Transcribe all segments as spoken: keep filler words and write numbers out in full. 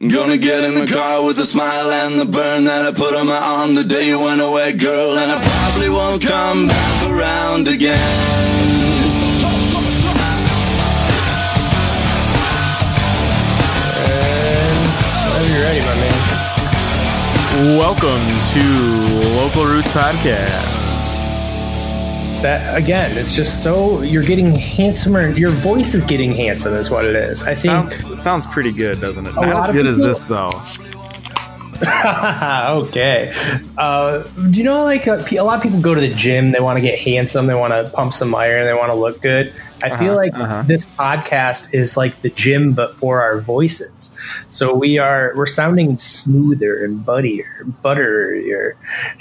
Gonna get in the car with the smile and the burn that I put on my arm the day you went away, girl, and I probably won't come back around again. Whenever you're ready, my man. Welcome to Local Roots Podcast. That again, it's just so you're getting handsomer. Your voice is getting handsome, is what it is. I think sounds, sounds pretty good, doesn't it? A Not lot as of good as people- this, though. Okay. Uh, do you know, like a, a lot of people go to the gym, they want to get handsome, they want to pump some iron, they want to look good. I Uh-huh, feel like uh-huh. this podcast is like the gym, but for our voices. So we are we're sounding smoother and buttier, butterier,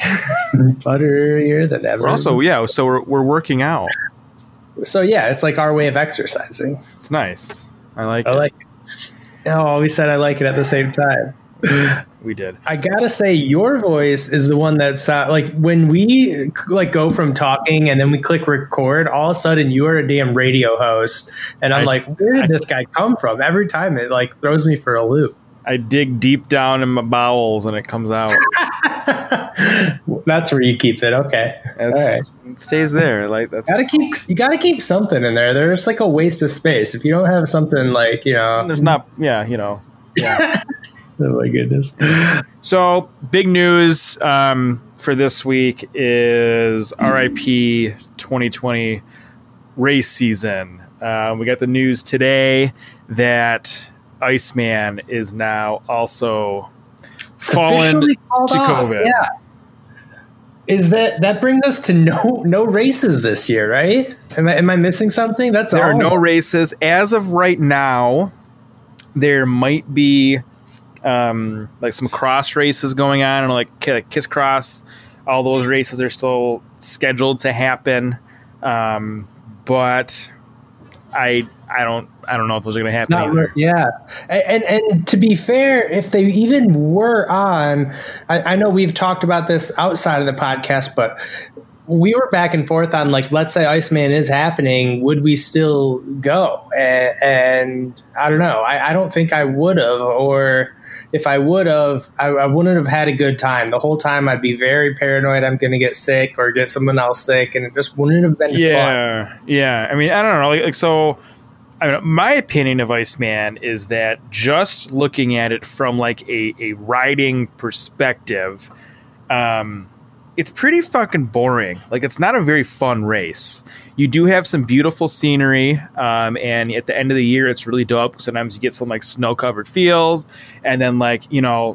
butterier than ever. We're also, yeah, so we're, we're working out. So yeah, it's like our way of exercising. It's nice. I like I it. like it. Oh, we said I like it at the same time. We did. I gotta say, your voice is the one that's uh, like when we like go from talking and then we click record, all of a sudden you are a damn radio host, and I'm I- like, where did I- this guy come from? Every time it like throws me for a loop. I dig deep down in my bowels and it comes out. That's where you keep it. Okay, all It's, right. It stays there. Like that's, Gotta that's keep you gotta keep something in there. There's like a waste of space if you don't have something like you know. There's not, yeah, you know. Yeah. Oh my goodness. So, big news um, for this week is R I P twenty twenty race season. Uh, we got the news today that Iceman is now also fallen Officially called to off, COVID. Yeah. Is that that brings us to no no races this year, right? Am I am I missing something? That's There all. are no races as of right now. There might be um, like some cross races going on, and like K- Kiss Cross. All those races are still scheduled to happen, um, but I I don't I don't know if those are going to happen. Not either. where- yeah, and, and and to be fair, if they even were on, I, I know we've talked about this outside of the podcast, but we were back and forth on like, let's say Iceman is happening, would we still go? And, and I don't know. I, I don't think I would have, or if I would have, I, I wouldn't have had a good time. The whole time I'd be very paranoid I'm going to get sick or get someone else sick, and it just wouldn't have been fun. Yeah, yeah. I mean, I don't know. Like, like so, I mean, my opinion of Iceman is that just looking at it from like a, a riding perspective, um, it's pretty fucking boring. Like, it's not a very fun race. You do have some beautiful scenery, um, and at the end of the year, it's really dope. Sometimes you get some like snow-covered fields, and then like you know,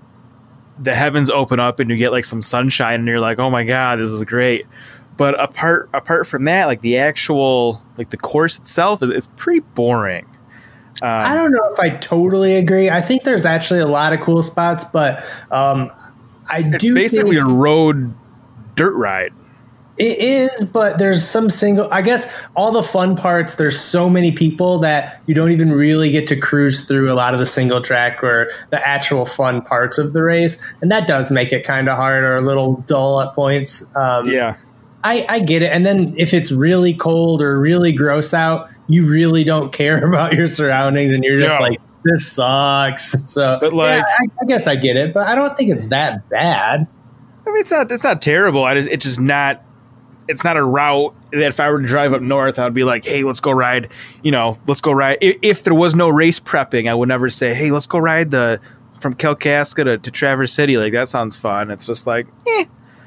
the heavens open up and you get like some sunshine, and you're like, oh my god, this is great. But apart apart from that, like the actual like the course itself, it's pretty boring. Um, I don't know if I totally agree. I think there's actually a lot of cool spots, but um, I it's do basically think a road dirt ride. it is, but there's some single, I guess all the fun parts, there's so many people that you don't even really get to cruise through a lot of the single track or the actual fun parts of the race. And that does make it kind of hard or a little dull at points. Um, Yeah. I, I get it. And then if it's really cold or really gross out, you really don't care about your surroundings and you're just No. like, this sucks. So, But, like- yeah, I, I guess I get it, but I don't think it's that bad. I mean, it's not it's not terrible. I just it's just not it's not a route that if I were to drive up north, I'd be like, hey, let's go ride. You know, let's go ride. If, if there was no race prepping, I would never say, hey, let's go ride the from Kalkaska to, to Traverse City. Like that sounds fun. It's just like, eh.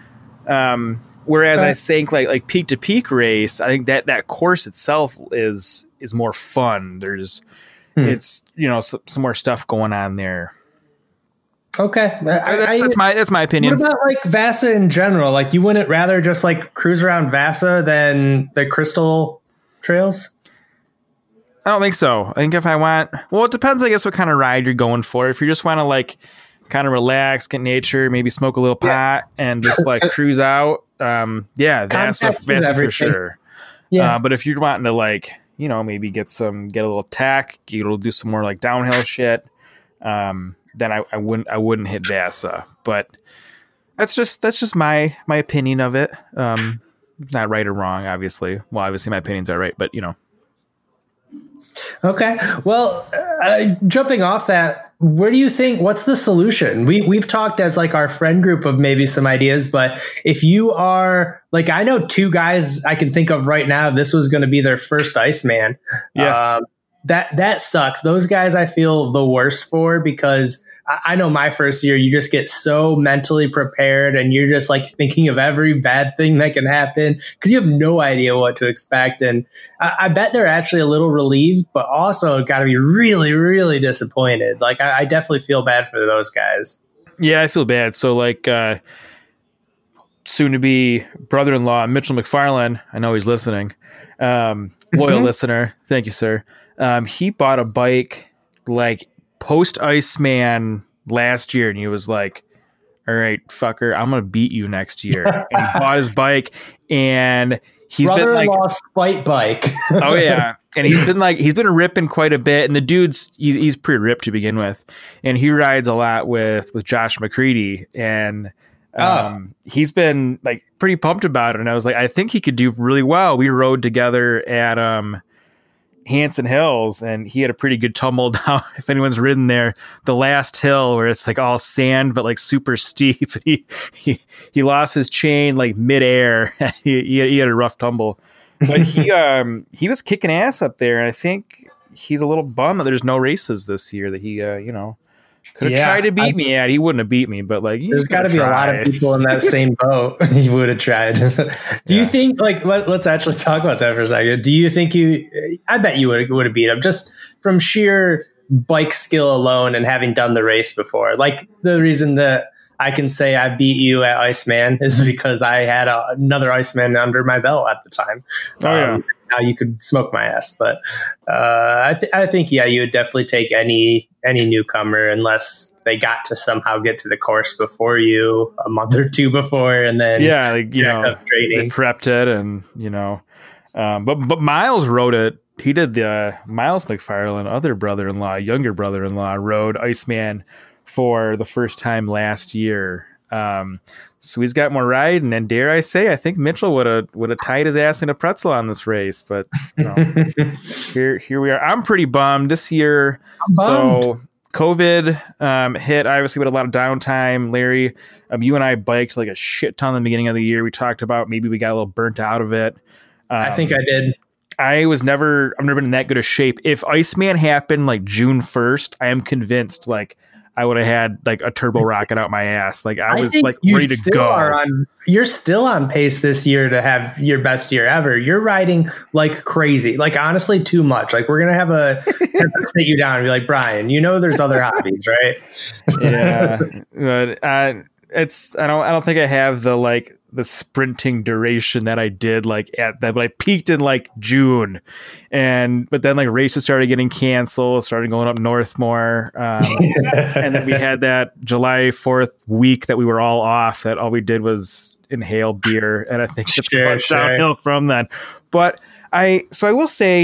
Um. Whereas I Right. think like like peak to peak race, I think that that course itself is is more fun. There's Hmm. it's you know some, some more stuff going on there. Okay. I, that's, I- that's my that's my What opinion. about like Vasa in general? Like, you wouldn't rather just like cruise around Vasa than the Crystal Trails? I don't think so. I think if I want, well, it depends, I guess, what kind of ride you're going for. If you just want to like kind of relax, get nature, maybe smoke a little pot Yeah. and just like cruise out, um, yeah, that's a, Context is that's a for everything. sure. Yeah. Uh, but if you're wanting to like, you know, maybe get some, get a little tech, get to do some more like downhill shit, um, then I, I wouldn't, I wouldn't hit Vasa. But that's just, that's just my, my opinion of it. Um, not right or wrong, obviously. Well, obviously my opinions are right, but you know. Okay. Well, uh, jumping off that, where do you think, what's the solution? We, we've talked as like our friend group of maybe some ideas, but if you are like, I know two guys I can think of right now, this was going to be their first Iceman. Yeah. Um, that, that sucks. Those guys I feel the worst for, because I, I know my first year, you just get so mentally prepared and you're just like thinking of every bad thing that can happen because you have no idea what to expect. And I, I bet they're actually a little relieved, but also got to be really, really disappointed. Like I, I definitely feel bad for those guys. Yeah, I feel bad. So like uh, soon to be brother-in-law, Mitchell McFarland, I know he's listening. Um, loyal listener. Thank you, sir. Um, he bought a bike like post Iceman last year, and he was like, all right, fucker, I'm going to beat you next year. And he bought his bike, and he's been like, spite bike. oh yeah. And he's been like, he's been ripping quite a bit. And the dude's, he's, he's pretty ripped to begin with. And he rides a lot with, with Josh McCready. And um, oh. he's been like pretty pumped about it. And I was like, I think he could do really well. We rode together at, um, Hanson Hills, and he had a pretty good tumble down. If anyone's ridden there, the last hill where it's like all sand but like super steep, he he, he lost his chain like midair. he, he he had a rough tumble, but he um he was kicking ass up there, and I think he's a little bummed that there's no races this year. That he uh you know could have yeah, tried to beat I, me at. He wouldn't have beat me, but like there's got to be a lot of people in that same boat. He would have tried. Do yeah. you think like let, let's actually talk about that for a second? Do you think you? I bet you would would have beat him just from sheer bike skill alone and having done the race before. Like the reason that I can say I beat you at Iceman is because I had a, another Iceman under my belt at the time. Oh yeah. Um, now you could smoke my ass, but uh, I, th- I think yeah, you would definitely take any any newcomer unless they got to somehow get to the course before you a month or two before, and then yeah, like, you know, they prepped it, and you know, um, but but Miles rode it. He did the uh, Miles McFarland, other brother-in-law, younger brother-in-law, rode Iceman for the first time last year. Um, so he's got more riding, and dare I say, I think Mitchell would have would have tied his ass in a pretzel on this race. But you know, here here we are. I'm pretty bummed this year. So COVID um, hit. Obviously, we had a lot of downtime. Larry, um, you and I biked like a shit ton in the beginning of the year. We talked about maybe we got a little burnt out of it. Um, I think I did. I was never. I've never been in that good of shape. If Iceman happened like June first, I am convinced like I would have had like a turbo rocket out my ass. Like I was I like ready to go. Are on, you're still on pace this year to have your best year ever. You're riding like crazy. Like honestly, too much. Like we're gonna have a have to sit you down and be like, Brian, you know, there's other hobbies, right? Yeah, but uh, it's. I don't. I don't think I have the like the sprinting duration that I did like at that, but I peaked in like June, and but then like races started getting canceled, started going up north more, um, and then we had that July fourth week that we were all off. That all we did was inhale beer, and I think it's sure, sure. downhill from then. But I, so I will say,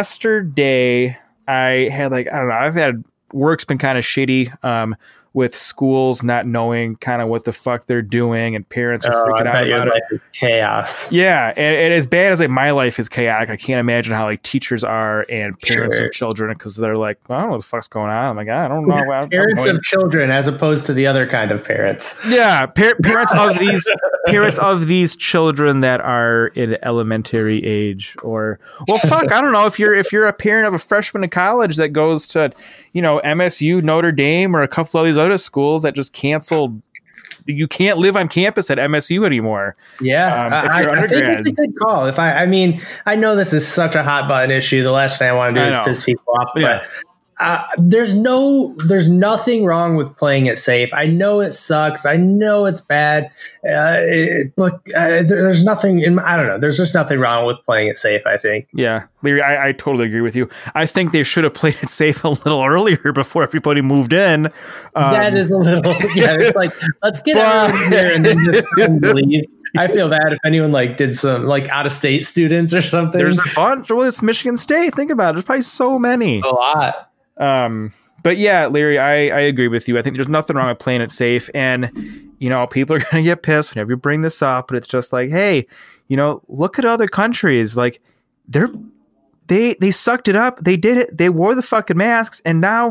yesterday I had like I don't know, I've had work's been kind of shitty. Um, with schools not knowing kind of what the fuck they're doing, and parents are oh, freaking I out about life it. Is chaos. Yeah, and, and as bad as like my life is chaotic, I can't imagine how like teachers are and parents sure. of children, because they're like, well, I don't know what the fuck's going on. I'm like, I don't know. I'm, parents I'm of children, as opposed to the other kind of parents. Yeah, par- parents of these parents of these children that are in elementary age, or well, fuck, I don't know if you're if you're a parent of a freshman in college that goes to, you know, M S U, Notre Dame, or a couple of these other schools that just canceled. You can't live on campus at M S U anymore. Yeah, um, I, I think it's a good call. If I, I mean, I know this is such a hot button issue. The last thing I want to do I is know. piss people off, but yeah. uh, there's no, there's nothing wrong with playing it safe. I know it sucks. I know it's bad, uh, it, but uh, there's nothing in. I don't know. There's just nothing wrong with playing it safe, I think. Yeah, Larry, I, I totally agree with you. I think they should have played it safe a little earlier before everybody moved in. Um, that is a little, yeah. It's like, let's get out of here and then just leave. I feel bad if anyone like did some like out of state students or something. There's a bunch. Well, it's Michigan State. Think about it. There's probably so many. A lot. Um, but yeah, Larry, I, I agree with you. I think there's nothing wrong with playing it safe. And, you know, people are going to get pissed whenever you bring this up, but it's just like, hey, you know, look at other countries. Like they're, they, they sucked it up. They did it. They wore the fucking masks, and now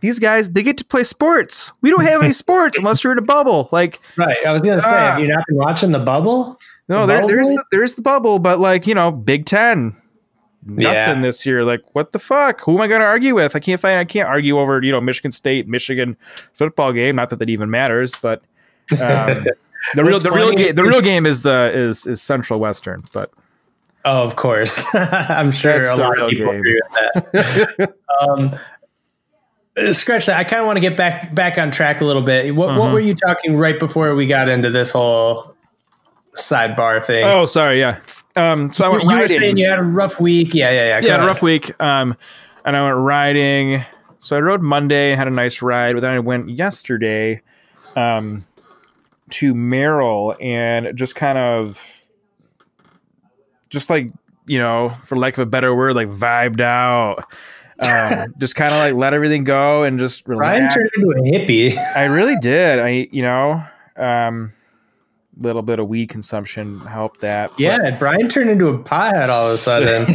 these guys, they get to play sports. We don't have any sports unless you're in a bubble. Like, right. I was going to say, uh, have you not been watching the bubble? No, the there, bubble there's boy? the, there's the bubble, but like, you know, Big Ten, nothing Yeah. this year. Like, what the fuck? Who am I going to argue with? I can't find. I can't argue over, you know, Michigan State, Michigan football game. Not that that even matters, but um, the real the real game the real game is the is is Central Western. But oh, of course, I'm sure That's a the lot real of people game. agree with that. um, Scratch that. I kind of want to get back back on track a little bit. What, Uh-huh. what were you talking right before we got into this whole sidebar thing? oh, sorry, yeah. Um, so I you, went you were riding. saying you had a rough week. Yeah, yeah, yeah. Go yeah, had a ahead. rough week. Um, and I went riding. So I rode Monday and had a nice ride, but then I went yesterday, um, to Merrill and just kind of, just like, you know, for lack of a better word, like vibed out. Um, just kind of like let everything go and just Brian relax. turned into a hippie. I really did. I, you know, um, little bit of weed consumption helped that. but- Yeah, Brian turned into a pothead all of a sudden.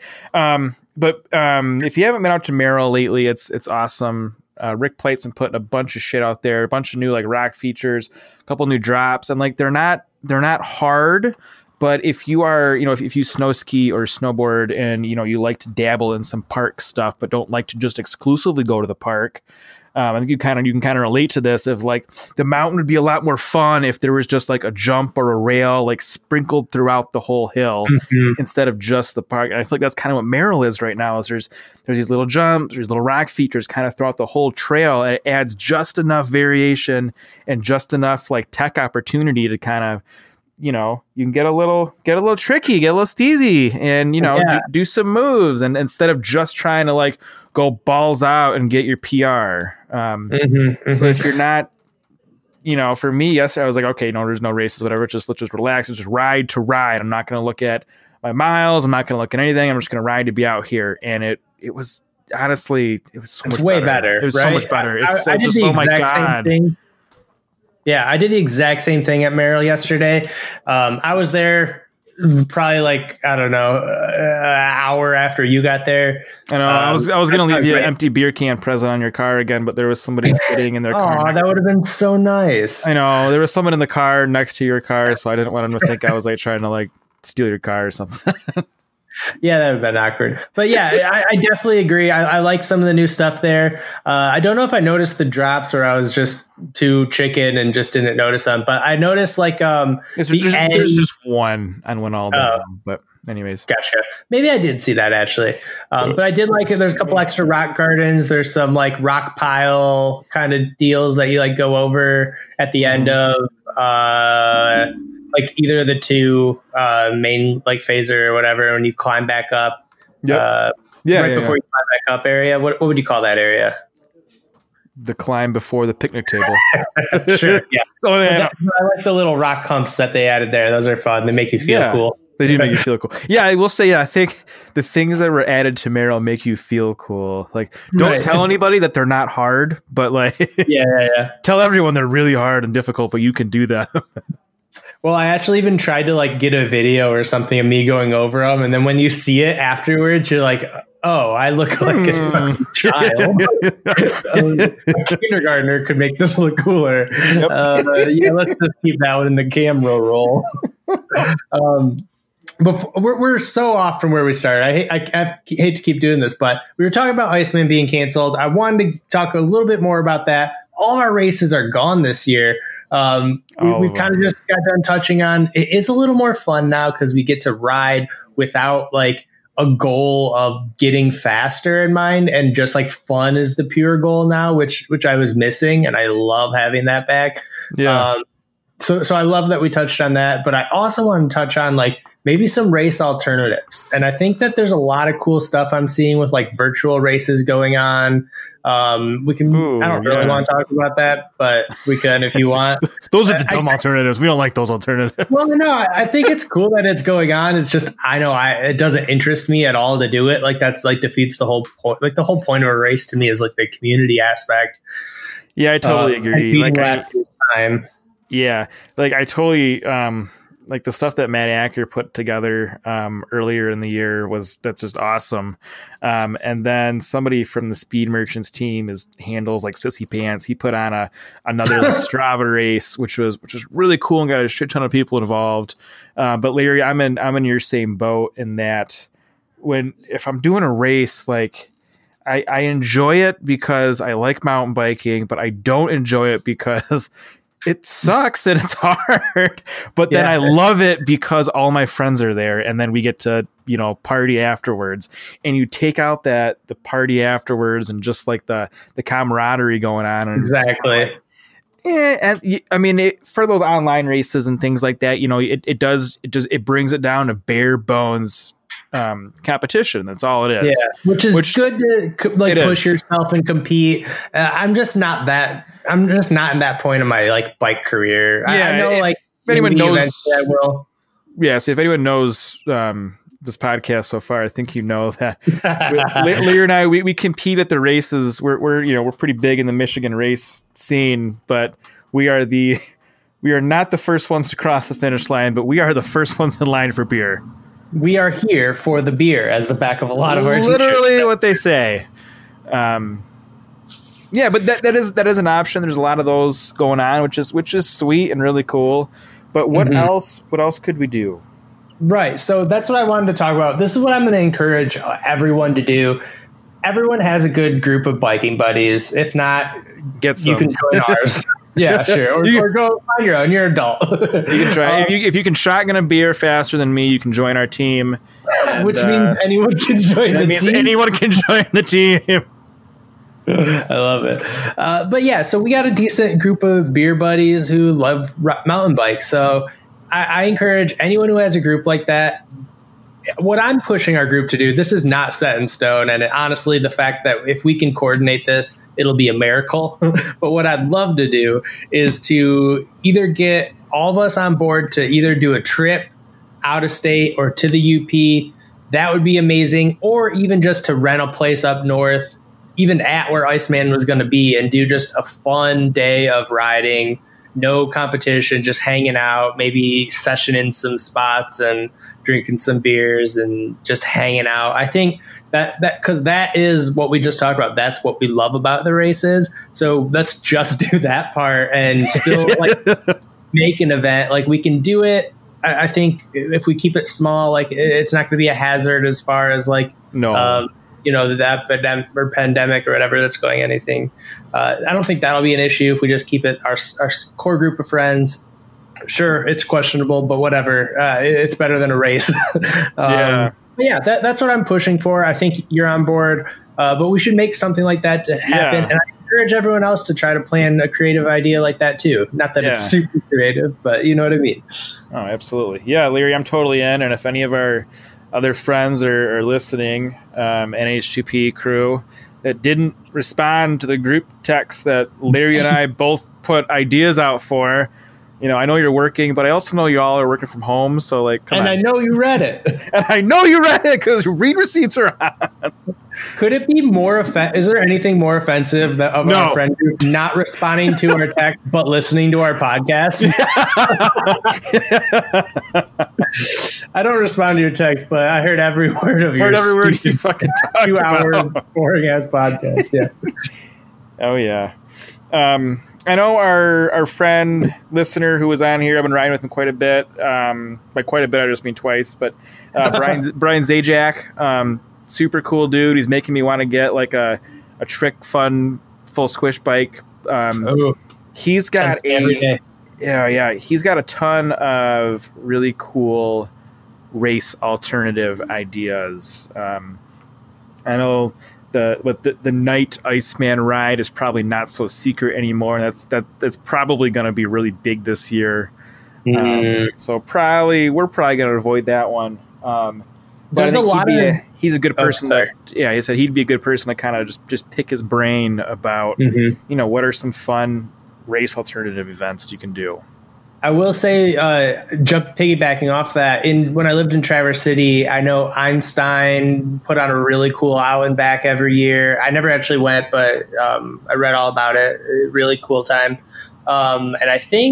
Um, but um, if you haven't been out to Merrill lately, it's it's awesome. Uh, Rick Plate's been putting a bunch of shit out there, a bunch of new like rock features, a couple new drops, and like they're not they're not hard. But if you are, you know, if, if you snow ski or snowboard and, you know, you like to dabble in some park stuff, but don't like to just exclusively go to the park, um, I think you kind of you can kind of relate to this. Of like the mountain would be a lot more fun if there was just like a jump or a rail like sprinkled throughout the whole hill Mhm. instead of just the park. And I feel like that's kind of what Merrill is right now. Is there's there's these little jumps, there's little rock features kind of throughout the whole trail, and it adds just enough variation and just enough like tech opportunity to kind of, you know, you can get a little get a little tricky, get a little steezy, and you know, Yeah. do, do some moves, and instead of just trying to like go balls out and get your P R. Um, Mhm, so mhm. if you're not, you know, for me, yesterday I was like, okay, no, there's no races, whatever. Just let's just relax. Let's just ride to ride. I'm not going to look at my miles. I'm not going to look at anything. I'm just going to ride to be out here. And it it was honestly, it was so It's much way better. better. It was right? so much better. It's I, so I did just the oh my exact same god. thing. Yeah, I did the exact same thing at Merrill yesterday. Um, I was there probably like I don't know, uh, an hour after you got there. I know. I was I was Um, going to leave that's you an great. empty beer can present on your car again, but there was somebody sitting in their car. Oh, that would have been so nice. I know there was someone in the car next to your car, so I didn't want them to think I was like trying to like steal your car or something. Yeah, that would have been awkward. But yeah, I, I definitely agree. I, I like some of the new stuff there. Uh, I don't know if I noticed the drops or I was just too chicken and just didn't notice them. But I noticed like um, There's, the there's, end- there's just one on one all day, Oh. but anyways. Gotcha. Maybe I did see that actually. Um, but I did like it. There's a couple extra rock gardens. There's some like rock pile kind of deals that you like go over at the end of uh, like either of the two uh, main like phaser or whatever. When you climb back up, Yep. uh, Yeah, right yeah, before yeah. you climb back up area. What what would you call that area? The climb before the picnic table. Sure. Yeah. Oh, yeah, I like the little rock humps that they added there. Those are fun. They make you feel Yeah. cool. They do make you feel cool. Yeah, I will say, yeah, I think the things that were added to Merrill make you feel cool. Like, don't Right. tell anybody that they're not hard, but like, Yeah, yeah, yeah. tell everyone they're really hard and difficult, but you can do that. Well, I actually even tried to like get a video or something of me going over them, and then when you see it afterwards, you're like, "Oh, I look like a fucking child." Um, a kindergartner could make this look cooler. Uh, yeah, let's just keep that one in the camera roll. um, before, we're we're so off from where we started. I hate I, I hate to keep doing this, but we were talking about Iceman being canceled. I wanted to talk a little bit more about that. All of our races are gone this year. Um, we, All we've of kind of them. just got done touching on. It, it's a little more fun now because we get to ride without like a goal of getting faster in mind, and just like fun is the pure goal now, which which I was missing, and I love having that back. Yeah. Um, so so I love that we touched on that, but I also want to touch on like maybe some race alternatives. And I think that there's a lot of cool stuff I'm seeing with like virtual races going on. Um, we can, Ooh, I don't really yeah. want to talk about that, but we can if you want. Those are the I- dumb alternatives. We don't like those alternatives. Well, no, I I think it's cool that it's going on. It's just, I know I, it doesn't interest me at all to do it. Like that's like defeats the whole point. Like the whole point of a race to me is like the community aspect. Yeah, I totally Um, agree. and beating Like, I, last year's time. yeah, like I totally, um, like the stuff that Matt Acker put together um, earlier in the year was that's just awesome. Um, and then somebody from the Speed Merchants team is handles like Sissy Pants. He put on a another like Strava race, which was which was really cool and got a shit ton of people involved. Uh, but Larry, I'm in I'm in your same boat in that when if I'm doing a race, like I, I enjoy it because I like mountain biking, but I don't enjoy it because it sucks and it's hard, but then yeah. I love it because all my friends are there and then we get to, you know, party afterwards, and you take out that the party afterwards and just like the, the camaraderie going on. And exactly. Yeah. And I mean, it, for those online races and things like that, you know, it, it does, it does, it brings it down to bare bones um competition. That's all it is. Yeah, which is which, good to like push is. yourself and compete. uh, I'm just not that I'm just not in that point of my like bike career. Yeah, I, I know if, like if anyone knows I will yeah so if anyone knows um this podcast so far, I think you know that Lear and I we, we compete at the races. We're we're you know we're pretty big in the Michigan race scene, but we are the we are not the first ones to cross the finish line, but we are the first ones in line for beer. We are here for the beer, as the back of a lot of our literally t-shirts. What they say. Um, yeah, but that, that is that is an option. There's a lot of those going on, which is which is sweet and really cool. But what mm-hmm. else? What else could we do? Right. So that's what I wanted to talk about. This is what I'm going to encourage everyone to do. Everyone has a good group of biking buddies. If not, get some. You can join ours. Yeah, sure. Or, or go find your own. You're an adult. You can try. Um, if, you, if you can shotgun a beer faster than me, you can join our team. And, which uh, means anyone can join that the means team. Anyone can join the team. I love it. Uh, but yeah, so we got a decent group of beer buddies who love mountain bikes. So I, I encourage anyone who has a group like that. What I'm pushing our group to do, this is not set in stone. And it, honestly, the fact that if we can coordinate this, it'll be a miracle. But what I'd love to do is to either get all of us on board to either do a trip out of state or to the U P. That would be amazing. Or even just to rent a place up north, even at where Iceman was going to be, and do just a fun day of riding. No competition, just hanging out, maybe sessioning some spots and drinking some beers and just hanging out. I think that that because that is what we just talked about. That's what we love about the races. So let's just do that part and still like make an event. Like we can do it. I, I think if we keep it small, like it's not going to be a hazard as far as like no. Um, you know, that pandemic or pandemic or whatever that's going anything. Uh, I don't think that'll be an issue if we just keep it our, our core group of friends. Sure, it's questionable, but whatever. Uh, it's better than a race. um, yeah. Yeah, that, that's what I'm pushing for. I think you're on board, uh, but we should make something like that to happen. Yeah. And I encourage everyone else to try to plan a creative idea like that too. Not that yeah. it's super creative, but you know what I mean? Oh, absolutely. Yeah, Leary, I'm totally in. And if any of our other friends are, are listening, um, N H two P crew that didn't respond to the group text that Larry and I both put ideas out for, you know, I know you're working, but I also know you all are working from home. So like, come and on. I know you read it. And I know you read it because read receipts are on. Could it be more offensive? Is there anything more offensive that, of no. our friend group not responding to our text but listening to our podcast? I don't respond to your text, but I heard every word of heard your every word you fucking two hour boring ass podcast. Yeah. Oh yeah. Um, I know our our friend listener who was on here. I've been riding with him quite a bit. Um, by quite a bit, I just mean twice. But uh, Brian Brian Zajac. Um, super cool dude. He's making me want to get like a, a trick fun full squish bike. Um, oh, he's got a yeah yeah he's got a ton of really cool race alternative ideas. Um, I know the but the, the night Iceman ride is probably not so secret anymore. That's that that's probably going to be really big this year. Mm. Um, so probably we're probably going to avoid that one. Um, There's a lot of a, he's a good person. Oh, to, yeah, he said he'd be a good person to kind of just, just pick his brain about, mm-hmm. you know, what are some fun race alternative events you can do. I will say, uh, jump piggybacking off that. In when I lived in Traverse City, I know Einstein put on a really cool out and back every year. I never actually went, but um, I read all about it. Really cool time. Um, and I think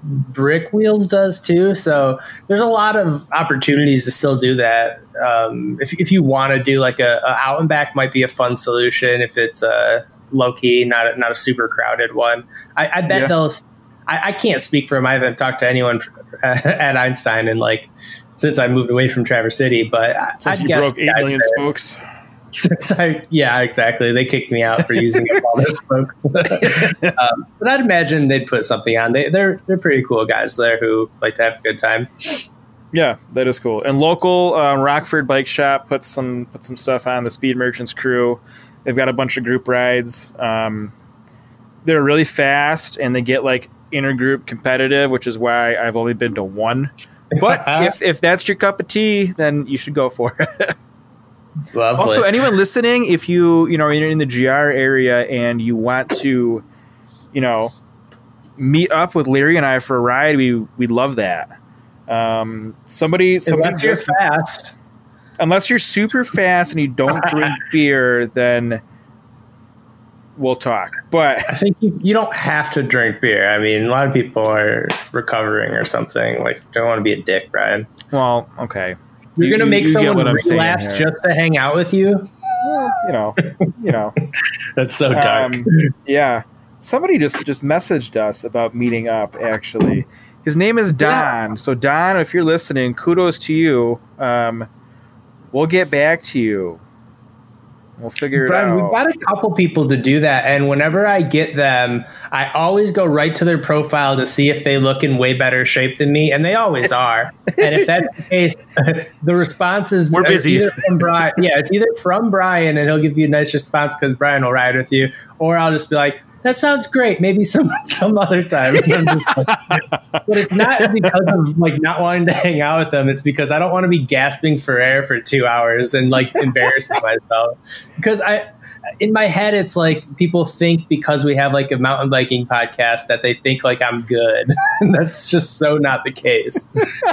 Brick Wheels does too. So there's a lot of opportunities to still do that. Um, if if you want to do like a, a out and back, might be a fun solution if it's a low key, not a, not a super crowded one. I, I bet yeah. they'll. I, I can't speak for them. I haven't talked to anyone at Einstein and like since I moved away from Traverse City, but I, I you guess broke eight million there. spokes. Since I, yeah, exactly. They kicked me out for using up all those spokes. um, but I'd imagine they'd put something on. They, they're they're pretty cool guys there who like to have a good time. Yeah, that is cool. And local um, Rockford Bike Shop put some put some stuff on. The Speed Merchants crew. They've got a bunch of group rides. Um, they're really fast and they get like intergroup competitive, which is why I've only been to one. But if if that's your cup of tea, then you should go for it. Lovely. Also, anyone listening, if you you know you're in the G R area and you want to, you know, meet up with Larry and I for a ride, we we love that. Um, somebody, somebody unless you're fast. Unless you're super fast and you don't drink beer, then we'll talk. But I think you, you don't have to drink beer. I mean, a lot of people are recovering or something. Like, don't want to be a dick, Brian. Well, okay. You're you, gonna make you someone relapse just to hang out with you. Well, you know, you know. That's so dark. Um, yeah, somebody just just messaged us about meeting up. Actually, his name is Don. Yeah. So Don, if you're listening, kudos to you. Um, we'll get back to you. We'll figure Brian, it out. We've got a couple people to do that, and whenever I get them, I always go right to their profile to see if they look in way better shape than me, and they always are. And if that's the case, the response is We're busy. either from Brian. Yeah, it's either from Brian, and he'll give you a nice response because Brian will ride with you, or I'll just be like, that sounds great. Maybe some some other time. Like, but it's not because of like not wanting to hang out with them. It's because I don't want to be gasping for air for two hours and like embarrassing myself. Because I, in my head, it's like people think because we have like a mountain biking podcast that they think like I'm good. And that's just so not the case.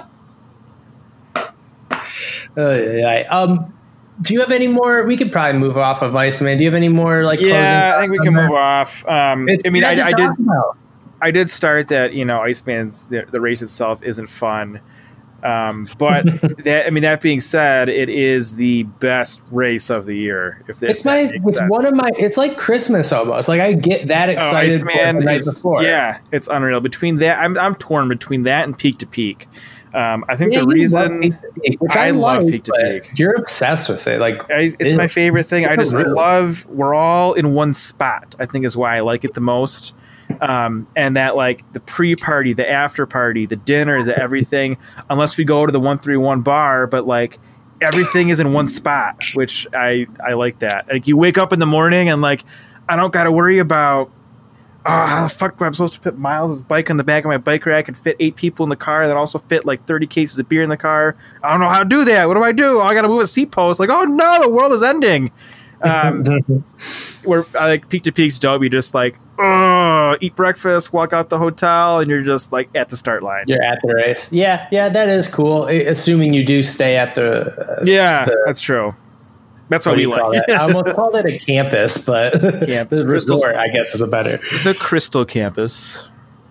uh, yeah. Um. Do you have any more? We could probably move off of Iceman. Do you have any more like? Yeah, I think we can move off. Um, I mean, I, I did. About. I did start that. You know, Iceman's the, the race itself isn't fun, um, but that. I mean, that being said, it is the best race of the year. If it's my, it's sense. one of my. It's like Christmas almost. Like I get that excited oh, Iceman the night is, before. Yeah, it's unreal. Between that, I'm I'm torn between that and Peak to Peak. Um, I think yeah, the reason Peak Peak, which I, I love love Peak to Peak, you're obsessed with it. Like I, it's it, my favorite thing. I just really. love we're all in one spot. I think is why I like it the most. Um, and that like the pre-party, the after party, the dinner, the everything. Unless we go to the one three one bar, but like everything is in one spot, which I I like that. Like you wake up in the morning and like I don't got to worry about. Oh, how the fuck am I supposed to put Miles' bike on the back of my bike rack and fit eight people in the car and then also fit like thirty cases of beer in the car? I don't know how to do that. What do I do? Oh, I got to move a seat post. Like, oh no, the world is ending. Um, where I like Peak to Peak's dope. You just like, oh, eat breakfast, walk out the hotel, and you're just like at the start line. You're at the race. Yeah, yeah, that is cool. Assuming you do stay at the. Uh, yeah, the, that's true. That's what, what we like. I almost called it a campus, but campus. the resort, I guess, is a better. The Crystal Campus.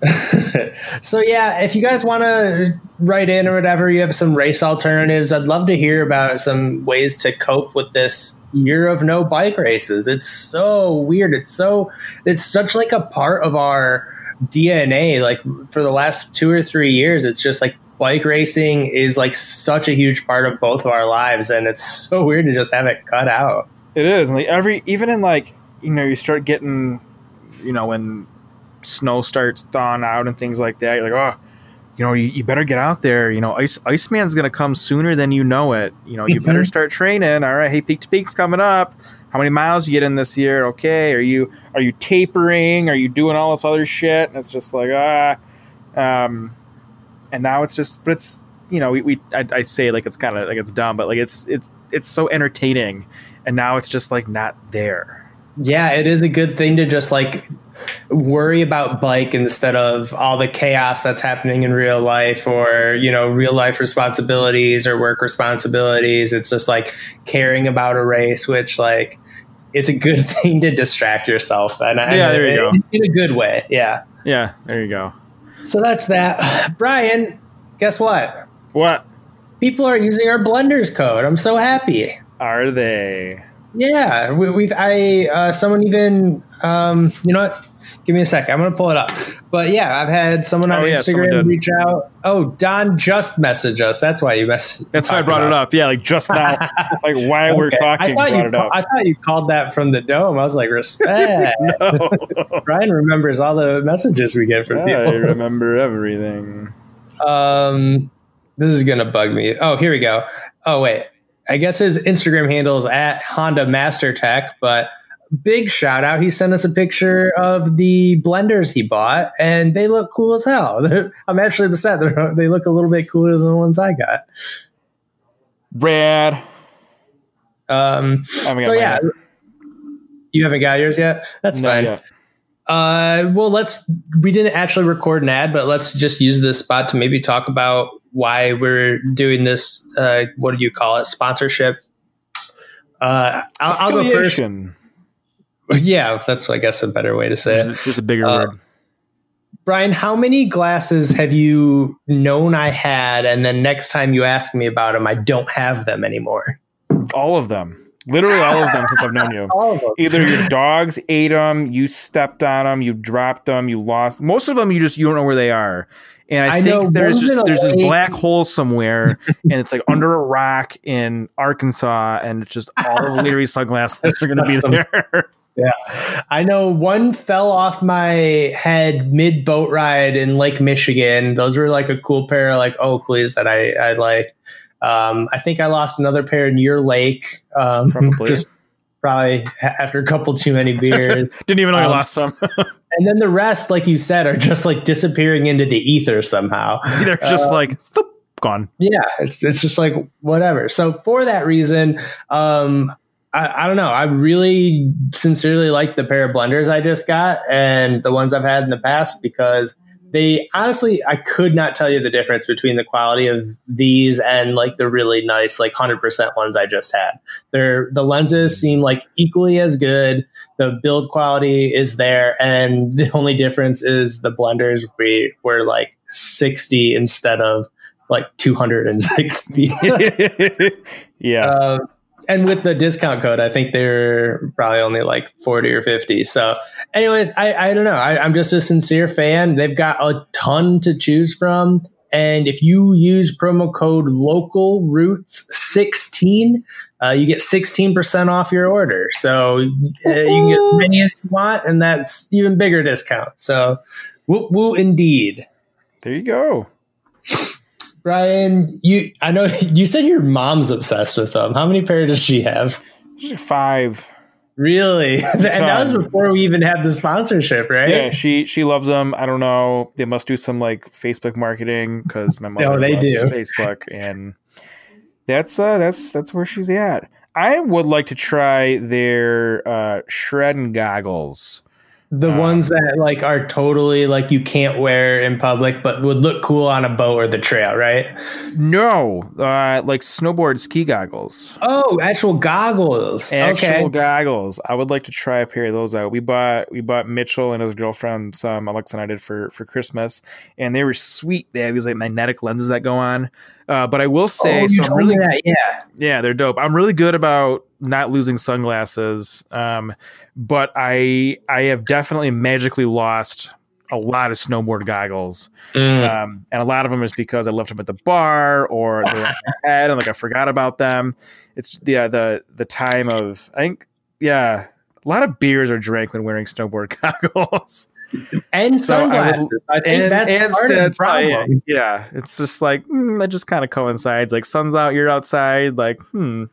So, yeah, if you guys want to write in or whatever, you have some race alternatives, I'd love to hear about some ways to cope with this year of no bike races. It's so weird. It's so, it's such like a part of our D N A. Like for the last two or three years, it's just like, bike racing is like such a huge part of both of our lives, and it's so weird to just have it cut out. It is, and like every even in like you know you start getting, you know, when snow starts thawing out and things like that, you're like, oh, you know, you, you better get out there. You know, Ice Iceman's gonna come sooner than you know it. You know, you mm-hmm. better start training. All right, hey, Peak to Peak's coming up. How many miles you get in this year? Okay, are you are you tapering? Are you doing all this other shit? And it's just like ah, um. And now it's just, but it's, you know, we, we I, I say like it's kind of like it's dumb, but like it's it's it's so entertaining, and now it's just like not there. Yeah, it is a good thing to just like worry about bike instead of all the chaos that's happening in real life, or you know, real life responsibilities or work responsibilities. It's just like caring about a race, which like it's a good thing to distract yourself. And yeah, there you in, go. In a good way. Yeah. Yeah, there you go. So that's that. Brian, guess what? What? People are using our Blenders code. I'm so happy. Are they? Yeah, we, we've. I uh, someone even. Um, you know what? Give me a sec. I'm gonna pull it up. But yeah, I've had someone on Oh, yeah, someone Instagram did. reach out. Oh, Don just messaged us. That's why you messaged. That's why I brought it up. Yeah, like just now, like while we're Okay. talking, I thought, brought you it up. ca- I thought you called that from the dome. I was like, respect. No. Brian remembers all the messages we get from I people. remember everything. Um, this is gonna bug me. Oh, here we go. Oh wait, I guess his Instagram handle is at Honda Master Tech, but big shout out. He sent us a picture of the blenders he bought, and they look cool as hell. They're- I'm actually upset. They're- They look a little bit cooler than the ones I got. Rad. Um, I haven't got so mine yeah, yet. you haven't got yours yet. That's Not fine. yet. Uh, well, let's. We didn't actually record an ad, but let's just use this spot to maybe talk about why we're doing this. Uh, what do you call it? Sponsorship. Uh, I'll, I'll go first. Affiliation. Yeah, that's I guess a better way to say it. Just, just a bigger Uh, word. Brian, how many glasses have you known I had, and then next time you ask me about them, I don't have them anymore? All of them. Literally all of them since I've known you. All of them. Either your dogs ate them, you stepped on them, you dropped them, you lost. Most of them, you just you don't know where they are. And I, I think know there's one's in just a there's this lake. black hole somewhere, and it's like under a rock in Arkansas, and it's just all of Leary's sunglasses are going to be Awesome. there. Yeah, I know one fell off my head mid boat ride in Lake Michigan. Those were like a cool pair of like Oakleys that I I like. Um, I think I lost another pair in your lake. Um, Probably. just probably after a couple too many beers. Didn't even know you Um, lost some. And then the rest, like you said, are just like disappearing into the ether somehow. They're just uh, like thoop, gone. Yeah, it's it's just like whatever. So for that reason, um, I, I don't know. I really sincerely like the pair of blenders I just got and the ones I've had in the past because they honestly, I could not tell you the difference between the quality of these and like the really nice, like one hundred percent ones I just had. They're, the lenses seem like equally as good. The build quality is there. And the only difference is the blenders we were like sixty instead of like two hundred sixty. Yeah. Uh, and with the discount code, I think they're probably only like forty or fifty. So anyways, I, I don't know. I, I'm just a sincere fan. They've got a ton to choose from. And if you use promo code local roots sixteen, uh, you get sixteen percent off your order. So uh, you can get as many as you want, and that's even bigger discount. So woo woo indeed. There you go. Brian, you I know you said your mom's obsessed with them. How many pairs does she have? Five. Really? And that was before we even had the sponsorship, right? Yeah, she she loves them. I don't know. They must do some like Facebook marketing because my mother Oh, they loves do. Facebook, and that's uh that's that's where she's at. I would like to try their uh, shredding goggles. The Um, ones that like are totally like you can't wear in public, but would look cool on a boat or the trail, right? No, uh, like snowboard ski goggles. Oh, actual goggles. Actual okay. goggles. I would like to try a pair of those out. We bought we bought Mitchell and his girlfriend some Alexa and I did for for Christmas, and they were sweet. They have these like magnetic lenses that go on. Uh, but I will say, oh, you so I'm told really me that. Yeah. yeah, they're dope. I'm really good about not losing sunglasses, um, but I I have definitely magically lost a lot of snowboard goggles, Mm. um, and a lot of them is because I left them at the bar or they're on my head and like I forgot about them. It's yeah the the time of I think yeah a lot of beers are drank when wearing snowboard goggles. And So I would- sunglasses. I, think and, that's and part of the that's probably problem. it. Yeah, it's just like mm, that just kind of coincides. Like sun's out, you're outside. Like hmm.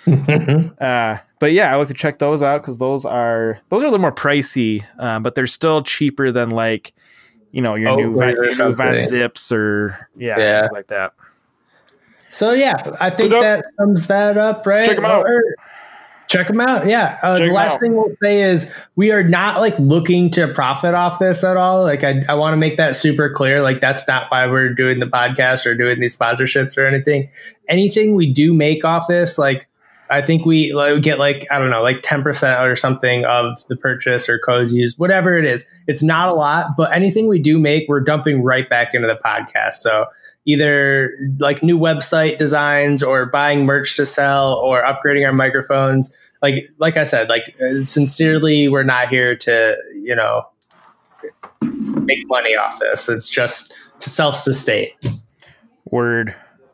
Uh, but yeah, I like to check those out because those are those are a little more pricey, uh, but they're still cheaper than like you know your new Oakley Van, or your new Van something. Zips or yeah, Yeah. things like that. So yeah, I think Look up. that sums that up, right? Check 'em out. Or- check them out. Yeah. Uh, Check the 'em last out. thing we'll say is we are not like looking to profit off this at all. Like I, I want to make that super clear. Like that's not why we're doing the podcast or doing these sponsorships or anything. Anything we do make off this, like I think we like, get like, I don't know, like ten percent or something of the purchase or codes used, whatever it is. It's not a lot, but anything we do make, we're dumping right back into the podcast. So either like new website designs or buying merch to sell or upgrading our microphones. Like, like I said, like sincerely, we're not here to, you know, make money off this. It's just to self-sustain. Word.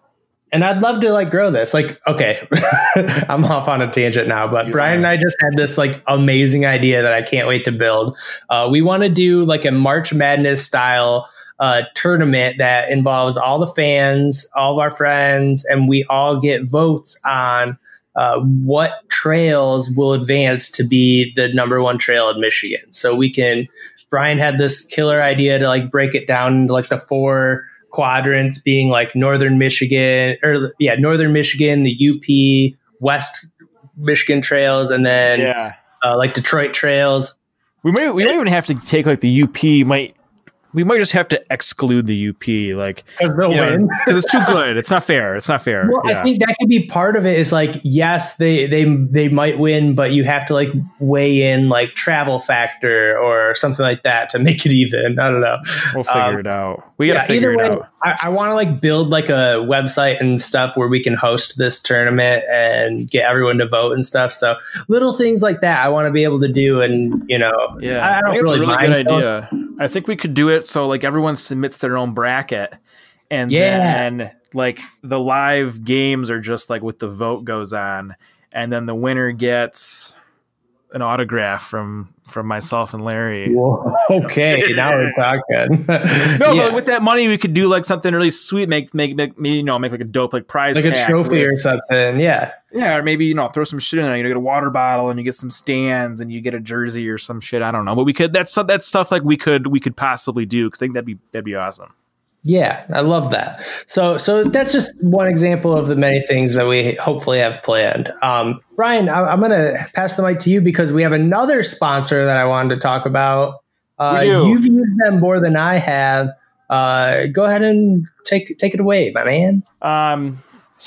And I'd love to like grow this. Like, okay, I'm off on a tangent now, but You're Brian and I just had this like amazing idea that I can't wait to build. Uh, we want to do like a March Madness style uh, tournament that involves all the fans, all of our friends, and we all get votes on uh, what trails will advance to be the number one trail in Michigan. So we can, Brian had this killer idea to like break it down into like the four quadrants being like Northern Michigan or yeah, Northern Michigan, the U P, West Michigan trails, and then yeah. uh, like Detroit trails. We might we might even have to take like the U P might we might just have to exclude the U P like because they'll win because it's too good. It's not fair. It's not fair. Well, yeah. I think that could be part of it. Is like yes, they they they might win, but you have to like weigh in like travel factor or something like that to make it even. I don't know. We'll figure um, it out. We got to yeah, figure it way, out. I, I want to like build like a website and stuff where we can host this tournament and get everyone to vote and stuff. So little things like that I want to be able to do. And you know, yeah, I, I don't I think really it's a really mind good idea. I think we could do it so like everyone submits their own bracket, and yeah. then like the live games are just like with the vote goes on, and then the winner gets an autograph from from myself and Larry. Whoa, okay, now we're talking. No, yeah. but like with that money, we could do like something really sweet. Make make make me you know make like a dope like prize like pack a trophy with, or something. Yeah, yeah, or maybe you know throw some shit in there. You get a water bottle and you get some stands and you get a jersey or some shit. I don't know, but we could that's that's stuff like we could we could possibly do because I think that'd be that'd be awesome. Yeah, I love that. So, so that's just one example of the many things that we hopefully have planned. Um, Brian, I, I'm going to pass the mic to you because we have another sponsor that I wanted to talk about. Uh, you've used them more than I have. Uh, go ahead and take take it away, my man. Um,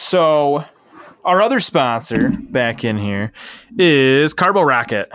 so our other sponsor back in here is Carbo Rocket.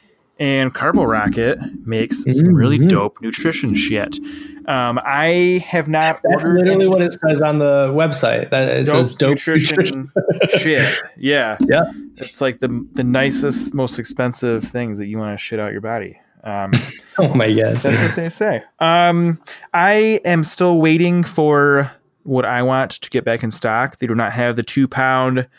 And Carbo Rocket makes some mm-hmm. really dope nutrition shit. Um, I have not That's ordered literally any- what it says on the website. That it dope says dope nutrition, nutrition. shit. Yeah. Yeah. It's like the the nicest, most expensive things that you want to shit out your body. Um, oh my God. That's what they say. Um, I am still waiting for what I want to get back in stock. They do not have the two pound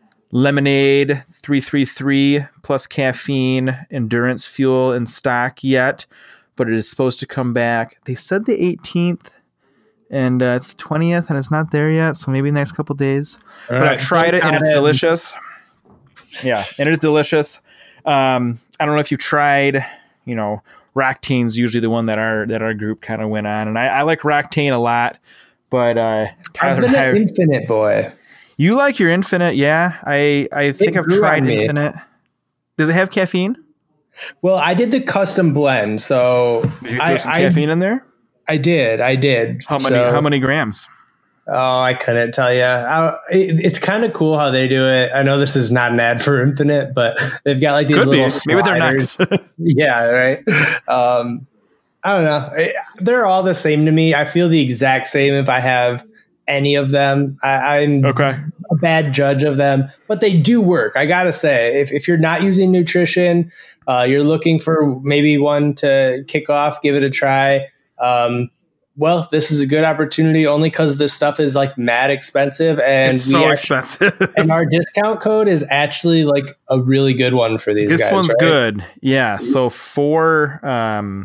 lemonade three thirty-three plus caffeine endurance fuel in stock yet, but it is supposed to come back. They said the eighteenth and uh, it's the twentieth and it's not there yet. So maybe in the next couple days, All but right. I've tried it and it's in. delicious. Yeah. And it is delicious. Um, I don't know if you've tried, you know, Roctane's usually the one that our, that our group kind of went on. And I, I like Roctane a lot, but uh, I've been an Infinite boy. You like your Infinite, yeah. I, I think I've tried Infinite. Does it have caffeine? Well, I did the custom blend, so did you throw I, some I, caffeine in there? I did, I did. How many? So, how many grams? Oh, I couldn't tell you. I, it, it's kind of cool how they do it. I know this is not an ad for Infinite, but they've got like these Could little be. sliders. Maybe they're nice. Yeah, right. Um, I don't know. They're all the same to me. I feel the exact same if I have any of them. I, I'm okay. a bad judge of them, but they do work. I gotta say, if, if you're not using nutrition, uh, you're looking for maybe one to kick off, give it a try. Um, well, this is a good opportunity only because this stuff is like mad expensive, and it's so actually, expensive. and our discount code is actually like a really good one for these this guys. This one's right? good. Yeah. So for um,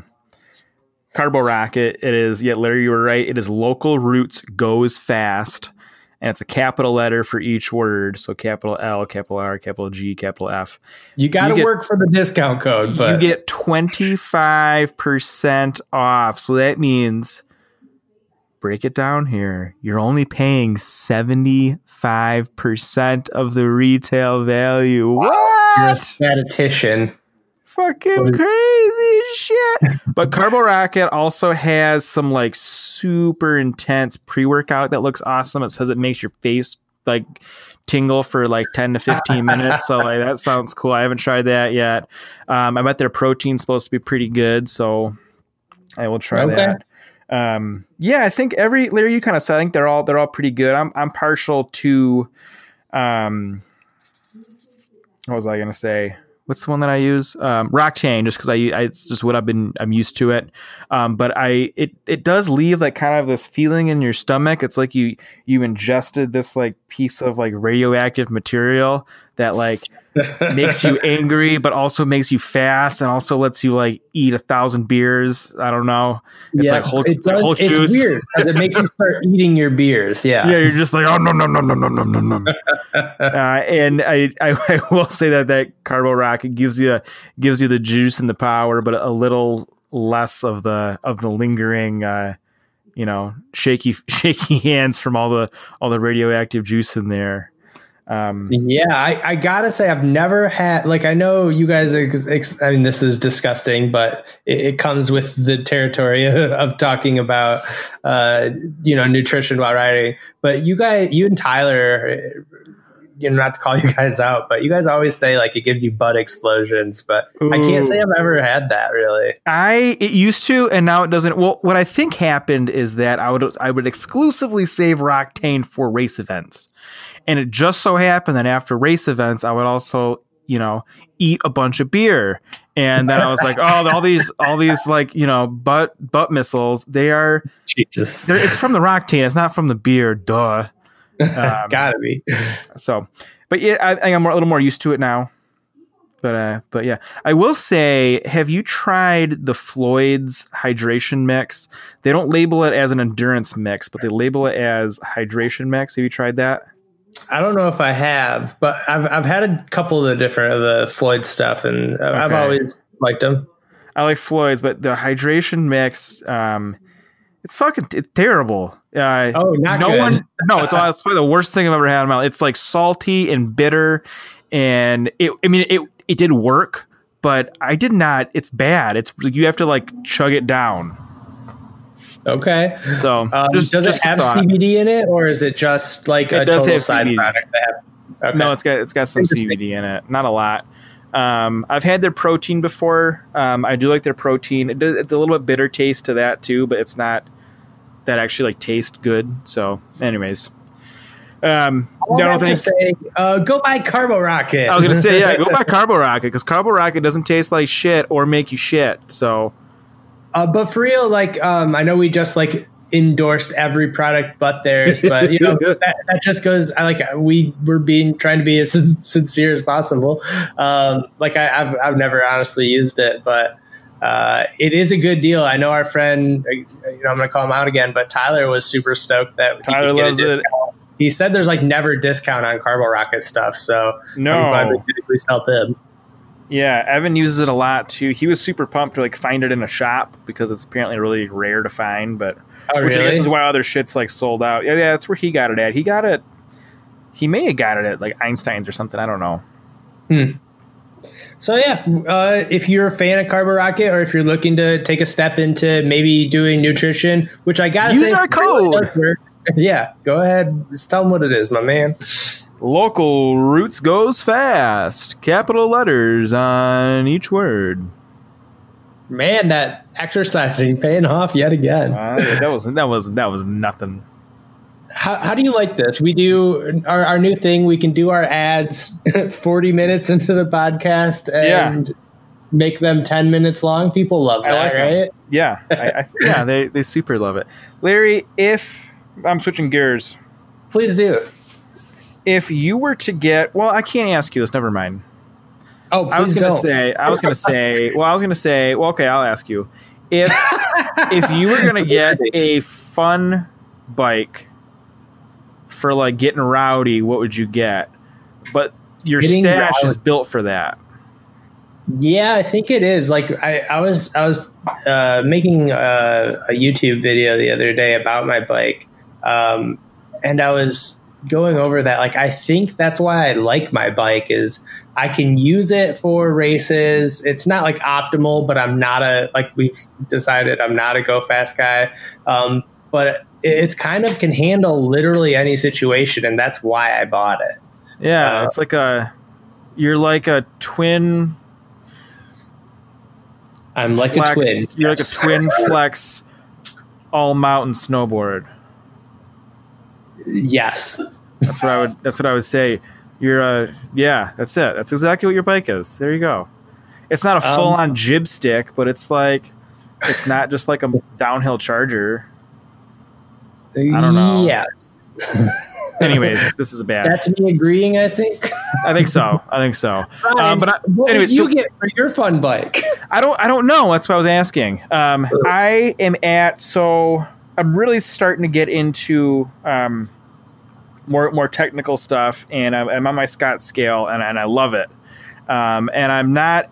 Carbo Rocket, it is, yeah, Larry, you were right. It is Local Roots Goes Fast. And it's a capital letter for each word. So capital L, capital R, capital G, capital F. You got to work for the discount code. But you get twenty-five percent off. So that means, break it down here, you're only paying seventy-five percent of the retail value. What? You're a statistician. Fucking crazy shit. But Carbo Rocket also has some like super intense pre-workout that looks awesome. It says it makes your face like tingle for like ten to fifteen minutes. So like that sounds cool. I haven't tried that yet. Um, I bet their protein's supposed to be pretty good, so I will try okay. that. Um, yeah, I think every Larry, you kind of said, I think they're all they're all pretty good. I'm I'm partial to um what was I gonna say? What's the one that I use? Um, Roctane, just because I, I, it's just what I've been, I'm used to it. Um, but I, it, it does leave like kind of this feeling in your stomach. It's like you, you ingested this like piece of like radioactive material that like makes you angry, but also makes you fast and also lets you like eat a thousand beers. I don't know. It's yeah, like whole, it does, whole it's chews. weird because it makes you start eating your beers. Yeah. Yeah. You're just like, oh, no, no, no, no, no, no, no, no. uh, and I, I, I will say that that Carbo Rocket gives you, gives you the juice and the power, but a little less of the, of the lingering, uh, you know, shaky, shaky hands from all the, all the radioactive juice in there. Um, yeah, I, I gotta say, I've never had, like, I know you guys are, ex- I mean, this is disgusting, but it, it comes with the territory of talking about, uh, you know, nutrition while riding. But you guys, you and Tyler, you know, not to call you guys out, but you guys always say like it gives you butt explosions, but Ooh. I can't say I've ever had that really. I, it used to, and now it doesn't. Well, what I think happened is that I would, I would exclusively save Roctane for race events. And it just so happened that after race events, I would also, you know, eat a bunch of beer. And then I was like, oh, all these, all these like, you know, butt, butt missiles, they are, Jesus, it's from the Roctane. It's not from the beer. Duh. Um, Gotta be. So, but yeah, I, I think I'm a little more used to it now. But, uh, but yeah, I will say, have you tried the Floyd's hydration mix? They don't label it as an endurance mix, but they label it as hydration mix. Have you tried that? I don't know if I have, but I've I've had a couple of the different of the Floyd stuff, and okay. I've always liked them. I like Floyd's, but the hydration mix, um, it's fucking it's terrible. Uh, oh, not no good. one. No, it's, it's probably the worst thing I've ever had in my life. It's like salty and bitter, and it. I mean, it it did work, but I did not. It's bad. It's like you have to like chug it down. Okay. So um, just, does just it have C B D in it, or is it just like it a does total have side C B D. product? That have, okay. No, it's got it's got some C B D in it. Not a lot. Um, I've had their protein before. Um, I do like their protein. It does, it's a little bit bitter taste to that too, but it's not that actually like taste good. So, anyways, um, I don't think to say uh, go buy Carbo Rocket. I was gonna say yeah, go buy Carbo Rocket because Carbo Rocket doesn't taste like shit or make you shit. So, uh, but for real, like um, I know we just like endorsed every product but theirs, but you know that, that just goes. I like we were being trying to be as sincere as possible. Um, like I, I've I've never honestly used it, but. Uh, it is a good deal. I know our friend, you know, I'm going to call him out again, but Tyler was super stoked that Tyler he could loves get it. He said there's like never discount on Carbo Rocket stuff. So no, I'm glad we could at least help him. Yeah. Evan uses it a lot too. He was super pumped to like find it in a shop because it's apparently really rare to find, but oh, which really? I guess is why other shit's like sold out. Yeah. Yeah. That's where he got it at. He got it. He may have got it at like Einstein's or something. I don't know. Hmm. So yeah, uh, if you're a fan of Carbo Rocket, or if you're looking to take a step into maybe doing nutrition, which I gotta use say, our code. Yeah, go ahead. Just tell them what it is, my man. Local Roots goes fast. Capital letters on each word. Man, that exercising paying off yet again. Uh, that was that was that was nothing. How, how do you like this? We do our, our new thing. We can do our ads forty minutes into the podcast and yeah. make them ten minutes long. People love that, like right? Them. Yeah. I, I, yeah, they, they super love it. Larry, if I'm switching gears. Please do. If you were to get, well, I can't ask you this. Never mind. Oh, please I was going to don't. say, I was going to say, well, I was going to say, well, okay, I'll ask you. If, if you were going to get a fun bike for like getting rowdy, what would you get? But your getting stash rowdy. is built for that. Yeah, I think it is. Like I, I was, I was uh, making a, a YouTube video the other day about my bike, um, and I was going over that. Like I think that's why I like my bike is I can use it for races. It's not like optimal, but I'm not a like we've decided I'm not a go fast guy. Um, but it's kind of can handle literally any situation, and that's why I bought it. Yeah, uh, it's like a you're like a twin. I'm like flex, a twin. You're yes. like a twin flex all mountain snowboard. Yes. That's what I would that's what I would say. You're uh yeah, that's it. That's exactly what your bike is. There you go. It's not a full on um, jib stick, but it's like it's not just like a downhill charger. I don't know. Yes. Anyways, this is bad. That's me agreeing, I think. I think so. I think so. Ryan, um, but I, what anyways, did you so, get for your fun bike? I don't. I don't know. That's what I was asking. Um, I am at. So I'm really starting to get into um, more more technical stuff, and I'm, I'm on my Scott scale, and, and I love it. Um, and I'm not.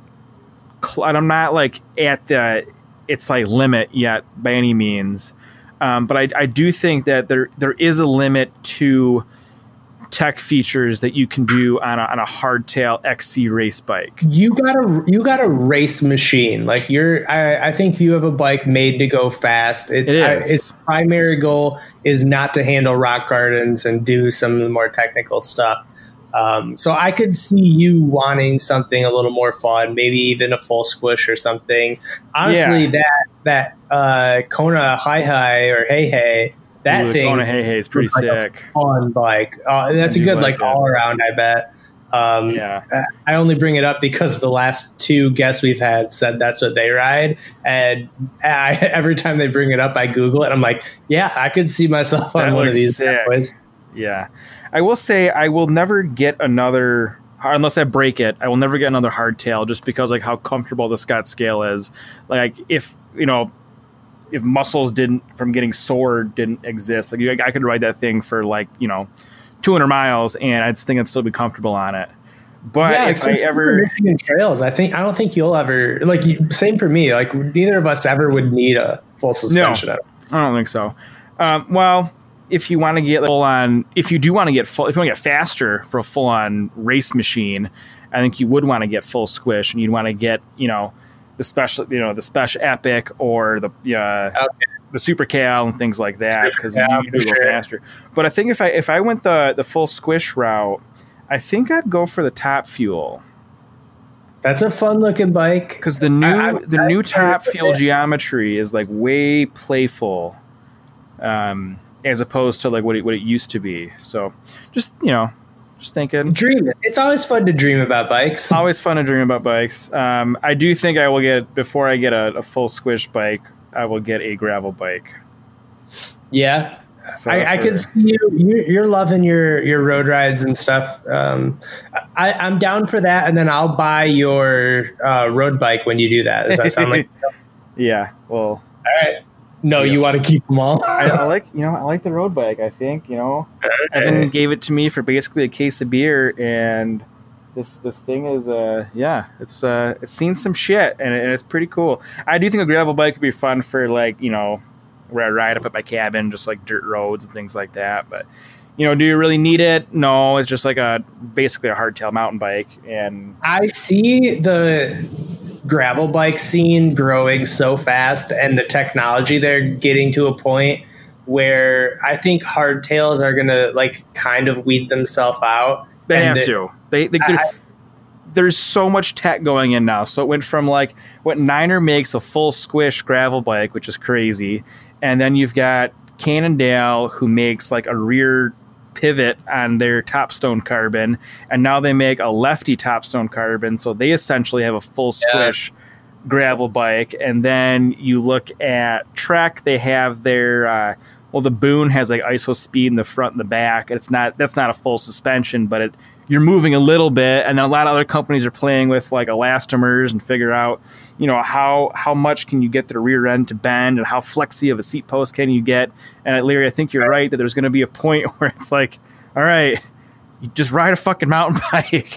I'm not like at the it's like limit yet by any means. Um, but I, I do think that there there is a limit to tech features that you can do on a, on a hardtail X C race bike. You got a you got a race machine. Like you're, I, I think you have a bike made to go fast. It's, it is. I, its primary goal is not to handle rock gardens and do some of the more technical stuff. Um, so I could see you wanting something a little more fun, maybe even a full squish or something. Honestly, yeah. that that uh, Kona Hi Hi or Hey Hey, that Ooh, thing, Kona Hey Hey is pretty sick. Like fun bike. Uh, that's a good like, like all around, I bet. Um, yeah. I only bring it up because the last two guests we've had said that's what they ride, and I, every time they bring it up, I Google it. And I'm like, yeah, I could see myself on that one of these. Yeah. I will say I will never get another, unless I break it, I will never get another hardtail just because like how comfortable the Scott scale is. Like if, you know, if muscles didn't from getting sore didn't exist, like I could ride that thing for like, you know, two hundred miles and I'd think I'd still be comfortable on it. But yeah, if I ever Michigan trails, I think, I don't think you'll ever like, same for me, like neither of us ever would need a full suspension. No, I don't think so. Um, well, if you want to get full on, if you do want to get full, if you want to get faster for a full on race machine, I think you would want to get full squish, and you'd want to get, you know, the special, you know, the Special Epic or the uh, okay. the Super Cal and things like that, because you, you do go sure. faster. But I think if I if I went the the full squish route, I think I'd go for the Top Fuel. That's a fun looking bike because the new I, I, the I, new I, Top Fuel it. geometry is like way playful. Um. As opposed to like what it, what it used to be. So just, you know, just thinking. Dream it. It's always fun to dream about bikes. Always fun to dream about bikes. Um, I do think I will get, before I get a, a full squish bike, I will get a gravel bike. Yeah. So I, I could see you, you're, you're loving your, your road rides and stuff. Um, I, I'm down for that. And then I'll buy your uh, road bike when you do that. Does that sound like? Yeah. Well, all right. No, yeah. You want to keep them all? I, I like, you know, I like the road bike. I think, you know, okay. Evan gave it to me for basically a case of beer, and this this thing is, uh, yeah, it's uh, it's seen some shit, and, it, and it's pretty cool. I do think a gravel bike would be fun for like, you know, where I ride up at my cabin, just like dirt roads and things like that. But, you know, do you really need it? No, it's just like a basically a hardtail mountain bike, and I see the gravel bike scene growing so fast, and the technology they're getting to a point where I think hardtails are gonna like kind of weed themselves out. They and have the, to. They, they I, there's so much tech going in now. So it went from like what Niner makes a full squish gravel bike, which is crazy, and then you've got Cannondale who makes like a rear pivot on their Topstone carbon, and now they make a lefty Topstone carbon, so they essentially have a full squish yeah. gravel bike. And then you look at Trek, they have their uh well the Boone has like iso speed in the front and the back. It's not that's not a full suspension, but it you're moving a little bit. And then a lot of other companies are playing with like elastomers and figure out, you know, how how much can you get the rear end to bend, and how flexy of a seat post can you get. And uh, Larry, I think you're right that there's going to be a point where it's like, all right, you just ride a fucking mountain bike.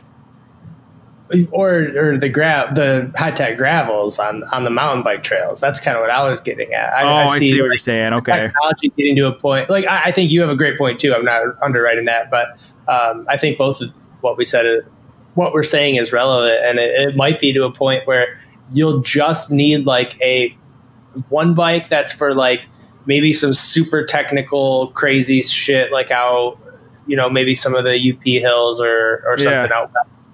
Or or the gra- the high tech gravels on, on the mountain bike trails. That's kind of what I was getting at. I, oh, I see, see what like, you're saying. Okay, technology getting to a point. Like I, I think you have a great point too. I'm not underwriting that, but um, I think both of what we said, is, what we're saying is relevant, and it, it might be to a point where you'll just need like a one bike that's for like maybe some super technical, crazy shit like how, you know, maybe some of the U P hills or, or something Yeah. out west.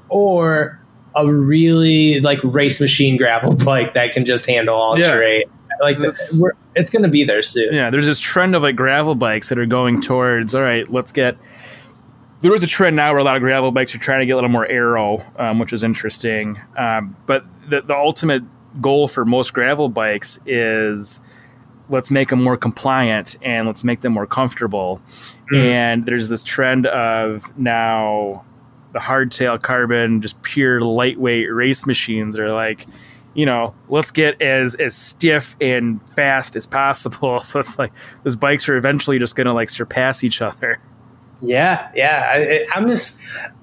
Or a really like race machine gravel bike that can just handle all Yeah. terrain. Like It's- we're, it's going to be there soon. Yeah, there's this trend of like gravel bikes that are going towards, all right, let's get. There was a trend now where a lot of gravel bikes are trying to get a little more aero, um, which is interesting. Um, but the, the ultimate goal for most gravel bikes is let's make them more compliant and let's make them more comfortable. Mm. And there's this trend of now the hardtail carbon, just pure lightweight race machines are like, you know, let's get as as stiff and fast as possible. So it's like those bikes are eventually just going to like surpass each other. Yeah, yeah. I, I'm just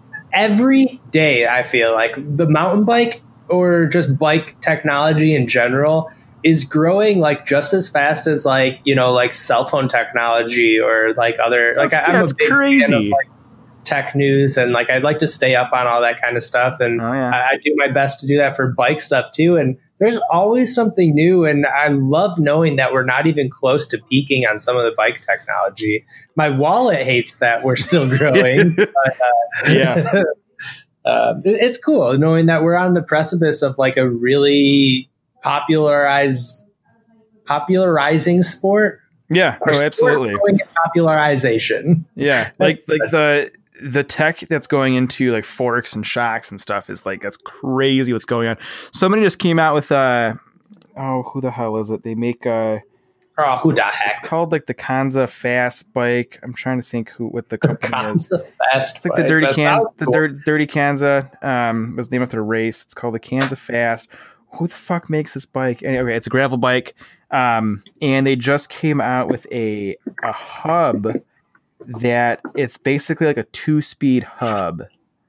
every day I feel like the mountain bike or just bike technology in general is growing like just as fast as like, you know, like cell phone technology or like other like That's, I, I'm that's a big crazy. fan of like tech news and like I'd like to stay up on all that kind of stuff and Oh, yeah. I, I do my best to do that for bike stuff too. And there's always something new, and I love knowing that we're not even close to peaking on some of the bike technology. My wallet hates that we're still growing. but, uh, Yeah. uh, it- it's cool knowing that we're on the precipice of like a really popularized, popularizing sport. Yeah, Or no, sport absolutely. growing in popularization. Yeah, like like the the tech that's going into like forks and shocks and stuff is like that's crazy what's going on. Somebody just came out with uh oh who the hell is it? They make uh Oh, who the it's heck? called like the Kanza Fast Bike. I'm trying to think who what the company is. Kanza Fast It's like the bike. Dirty That Kanza, sounds the cool. Dirty, Dirty Kanza um, was the name of their race. It's called the Kanza Fast. Who the fuck makes this bike? Anyway, okay, it's a gravel bike, um, and they just came out with a a hub that it's basically like a two speed hub.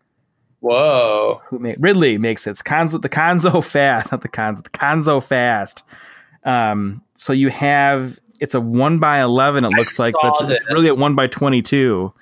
Whoa. Who made Ridley makes it? It's Kanzo, the Kanzo Fast, not the Kanzo, the Kanzo Fast. Um, so you have it's a one by eleven. It I looks like, saw but it's, it's this. really a one by twenty two,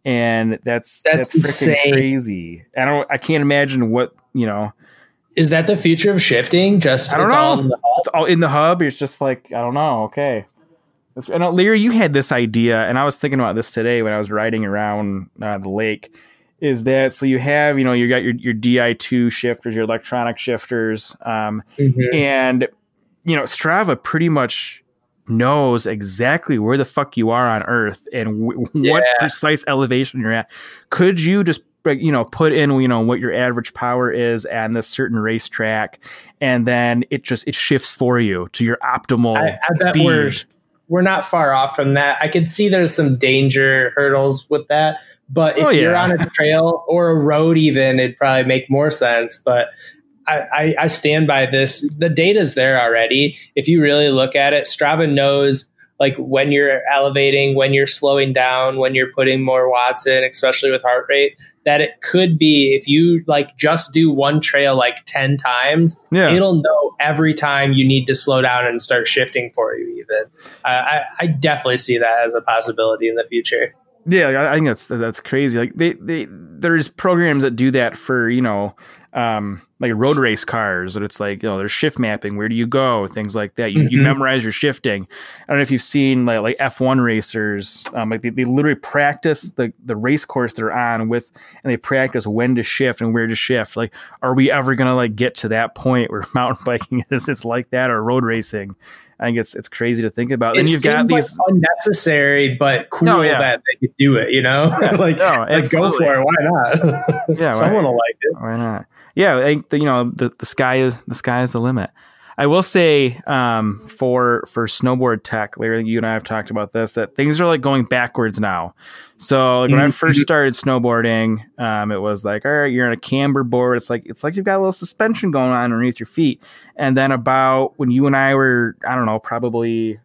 and that's That's that's, freaking insane. crazy. I don't. I can't imagine what you know. Is that the future of shifting? Just I don't it's know. all in the hub? It's all in the hub. It's just like I don't know. Okay. That's, I know, Leary, you had this idea, and I was thinking about this today when I was riding around uh, the lake. Is that so? You have you know you got your your D I two shifters, your electronic shifters, um, Mhm. and you know Strava pretty much knows exactly where the fuck you are on Earth and w- what Yeah. precise elevation you're at. Could you just like, you know put in you know what your average power is at this certain racetrack, and then it just it shifts for you to your optimal I, I bet speed? we're we're not far off from that. I could see there's some danger hurdles with that, but if Oh, you're yeah. on a trail or a road, even it'd probably make more sense. But I, I, I stand by this. The data's there already. If you really look at it, Strava knows like when you're elevating, when you're slowing down, when you're putting more watts in, especially with heart rate, that it could be if you like just do one trail like ten times, Yeah. it'll know every time you need to slow down and start shifting for you even. Uh, I, I definitely see that as a possibility in the future. Yeah, I I think that's that's crazy. Like they, they there's programs that do that for you know um, like road race cars. That it's like you know there's shift mapping. Where do you go? Things like that. You, you Mhm. memorize your shifting. I don't know if you've seen like like F one racers. Um, like they, they literally practice the the race course they're on with, and they practice when to shift and where to shift. Like, are we ever gonna like get to that point where mountain biking is it's like that or road racing? I think it's it's crazy to think about. It And you've got seems like these. unnecessary, but cool No, yeah. that they could do it. You know, Yeah, like, no, like go absolutely. for it. Why not? Yeah, Someone why- will like it. Why not? Yeah, I think the, you know the, the sky is the sky is the limit. I will say um, for for snowboard tech, Larry, you and I have talked about this that things are like going backwards now. So like when I first started snowboarding, um, it was like all right, you're on a camber board. It's like it's like you've got a little suspension going on underneath your feet. And then about when you and I were, I don't know, probably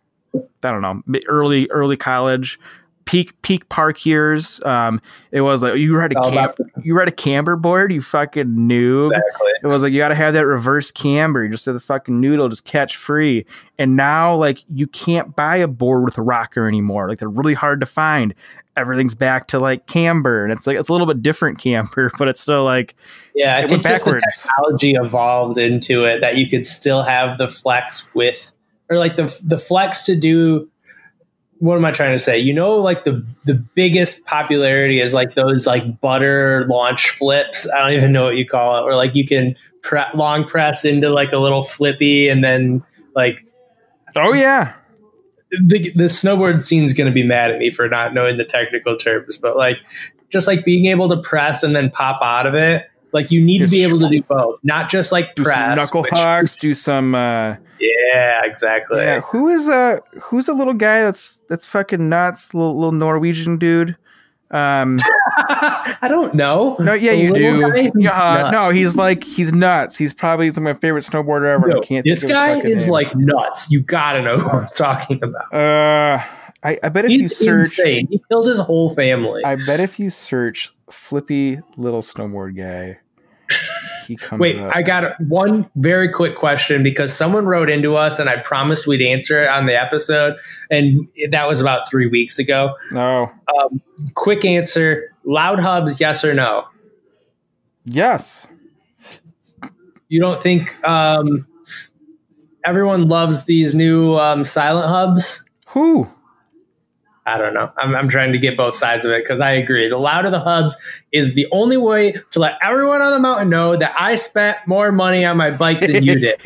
I don't know, early early college. Peak peak park years. Um, it was like you ride a All cam- about- you ride a camber board. You fucking noob. Exactly. It was like you got to have that reverse camber. You just have the fucking noodle just catch free. And now like you can't buy a board with a rocker anymore. Like they're really hard to find. Everything's back to like camber, and it's like it's a little bit different camber, but it's still like Yeah, I It think went just the backwards. technology evolved into it that you could still have the flex with or like the the flex to do. What am I trying to say? You know, like the the biggest popularity is like those like butter launch flips. I don't even know what you call it. Or like you can pre- long press into like a little flippy and then like. Oh yeah. The the snowboard scene is going to be mad at me for not knowing the technical terms, but like just like being able to press and then pop out of it. Like you need just to be able to do both, not just like do press. Some knuckle which, hugs, do some. Uh, yeah, exactly. Yeah, who is a who's a little guy that's that's fucking nuts, little little Norwegian dude. Um, I don't know. No, yeah, you do. Yeah, uh, no, he's like he's nuts. He's probably some of my favorite snowboarder ever. No, I can't. This think guy of his is name. like nuts. You gotta know who I'm talking about. Uh, I, I bet if he's you search, insane. He killed his whole family. I bet if you search flippy little snowboard guy. Wait, up. I got one very quick question because someone wrote into us and I promised we'd answer it on the episode. And that was about three weeks ago. No. Um, quick answer. Loud hubs, yes or no? Yes. You don't think um, everyone loves these new um, silent hubs? Who? I don't know. I'm, I'm trying to get both sides of it because I agree. The louder the hubs is the only way to let everyone on the mountain know that I spent more money on my bike than you did.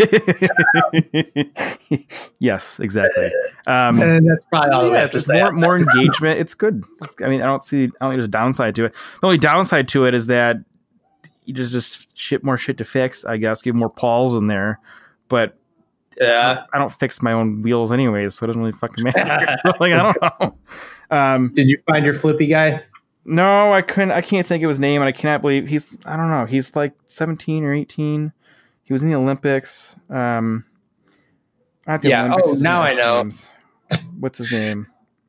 Yes, exactly. Um, and that's probably all yeah, I have to say. More, more engagement. It's good. It's, I mean, I don't see. I don't think there's a downside to it. The only downside to it is that you just just shit more shit to fix. I guess give more pawls in there, but. Yeah, I don't fix my own wheels anyways, so it doesn't really fucking matter. So, like, I don't know. Um, Did you find your flippy guy? No, I couldn't. I can't think of his name, and I cannot believe he's. I don't know. He's like seventeen or eighteen. He was in the Olympics. Um, not the yeah. Olympics, oh, now I know. Games. What's his name?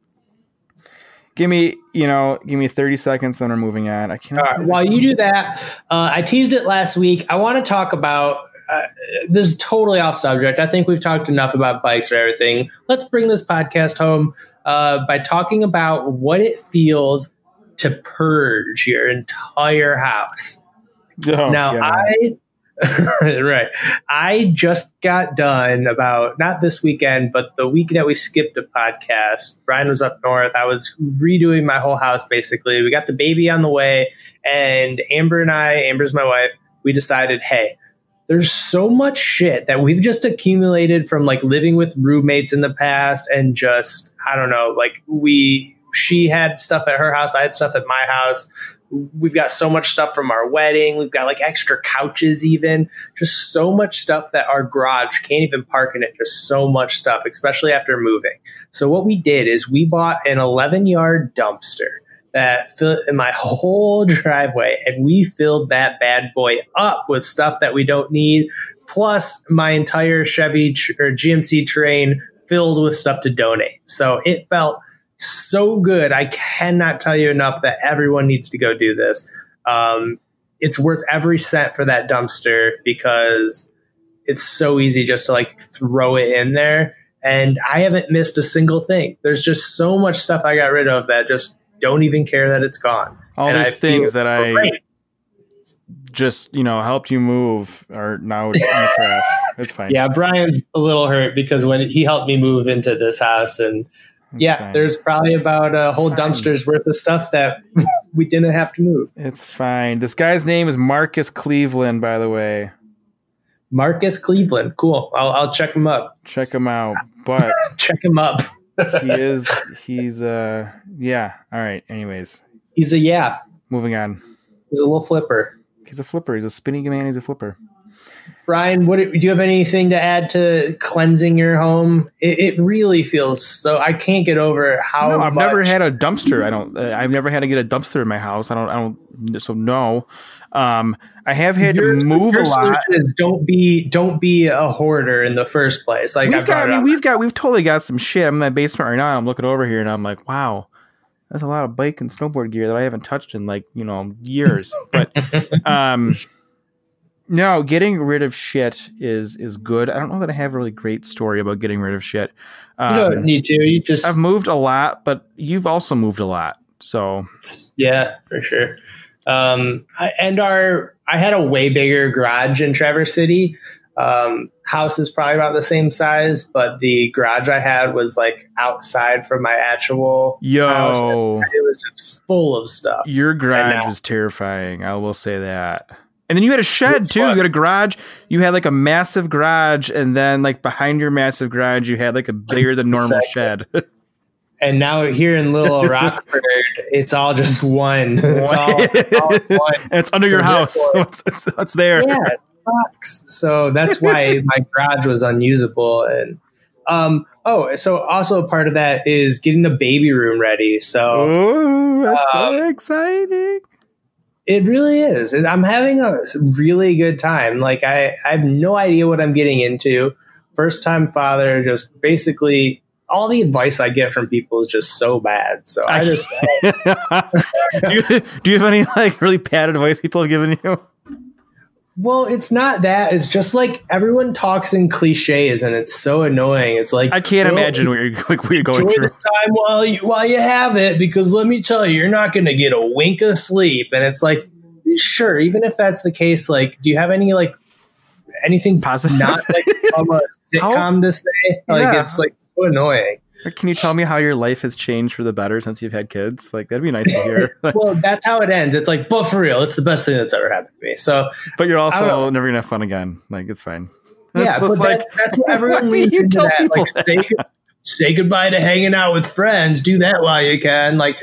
Give me, you know, give me thirty seconds, then we're moving on. I can't. All right, while you do that, uh, I teased it last week. I want to talk about. Uh, this is totally off subject. I think we've talked enough about bikes or everything. Let's bring this podcast home uh, by talking about what it feels to purge your entire house. Oh, now, God. I right, I just got done about not this weekend, but the week that we skipped a podcast. Brian was up north. I was redoing my whole house basically. We got the baby on the way, and Amber and I, Amber's my wife, we decided, hey. There's so much shit that we've just accumulated from like living with roommates in the past and just, I don't know, like we, she had stuff at her house. I had stuff at my house. We've got so much stuff from our wedding. We've got like extra couches, even just so much stuff that our garage can't even park in it. Just so much stuff, especially after moving. So what we did is we bought an eleven yard dumpster that filled in my whole driveway, and we filled that bad boy up with stuff that we don't need, plus my entire Chevy tr- or G M C Terrain filled with stuff to donate. So it felt so good. I cannot tell you enough that everyone needs to go do this. Um, it's worth every cent for that dumpster because it's so easy just to like throw it in there. And I haven't missed a single thing. There's just so much stuff I got rid of that just don't even care that it's gone. All and these I things that I great. just, you know, helped you move are now in the trash. It's fine. Yeah, Brian's a little hurt because when he helped me move into this house, and it's yeah, fine. there's probably about a whole fine. dumpster's worth of stuff that we didn't have to move. It's fine. This guy's name is Marcus Cleveland, by the way. Marcus Cleveland. Cool. I'll, I'll check him up. Check him out. But check him up. he is, he's, uh, yeah. All right. Anyways. He's a yeah. Moving on. He's a little flipper. He's a flipper. He's a spinning man. He's a flipper. Brian, what do you have anything to add to cleansing your home? It, it really feels so. I can't get over how. No, I've much, never had a dumpster. I don't. Uh, I've never had to get a dumpster in my house. I don't. I don't. So no. Um, I have had your, to move your a lot. Is don't be don't be a hoarder in the first place. Like we've I've got. I mean, we've got. We've totally got some shit. I'm in my basement right now. I'm looking over here and I'm like, wow. That's a lot of bike and snowboard gear that I haven't touched in like, you know, years. But um, no, getting rid of shit is is good. I don't know that I have a really great story about getting rid of shit. Um, you don't need to. You just I've moved a lot, but you've also moved a lot. So yeah, for sure. Um, I, and our I had a way bigger garage in Traverse City. Um, house is probably about the same size, but the garage I had was like outside from my actual Yo. house. It was just full of stuff. Your garage now, was terrifying. I will say that. And then you had a shed too. fun. You had a garage. You had like a massive garage, and then like behind your massive garage, you had like a bigger than normal Exactly. shed. And now here in Little Rockford, it's all just one. It's all, it's all one. And it's under So your house. So therefore- it's, it's, it's there. Yeah, it sucks. So that's why my garage was unusable. And um, oh, so also part of that is getting the baby room ready. So Oh, that's Um, so exciting. it really is. I'm having a really good time. Like I, I have no idea what I'm getting into. First time father, just basically all the advice I get from people is just so bad. So I just do, you, do you have any like really bad advice people have given you? well, it's not that. It's just like everyone talks in cliches, and it's so annoying. It's like I can't well, imagine what you're, like, what you're going enjoy through. the time while you while you have it, because let me tell you, you're not going to get a wink of sleep. And it's like, sure, even if that's the case, like, do you have any like anything Positive? not like from a sitcom How- to say? Like, Yeah. it's like so annoying. Can you tell me how your life has changed for the better since you've had kids? Like that'd be nice to hear. Well, that's how it ends. It's like, but for real, it's the best thing that's ever happened to me. So But you're I don't also know. never gonna have fun again. Like it's fine. yeah, It's but just that, like that's what everyone why do leads you into tell that. people Like, say, good- say goodbye to hanging out with friends. Do that while you can. Like,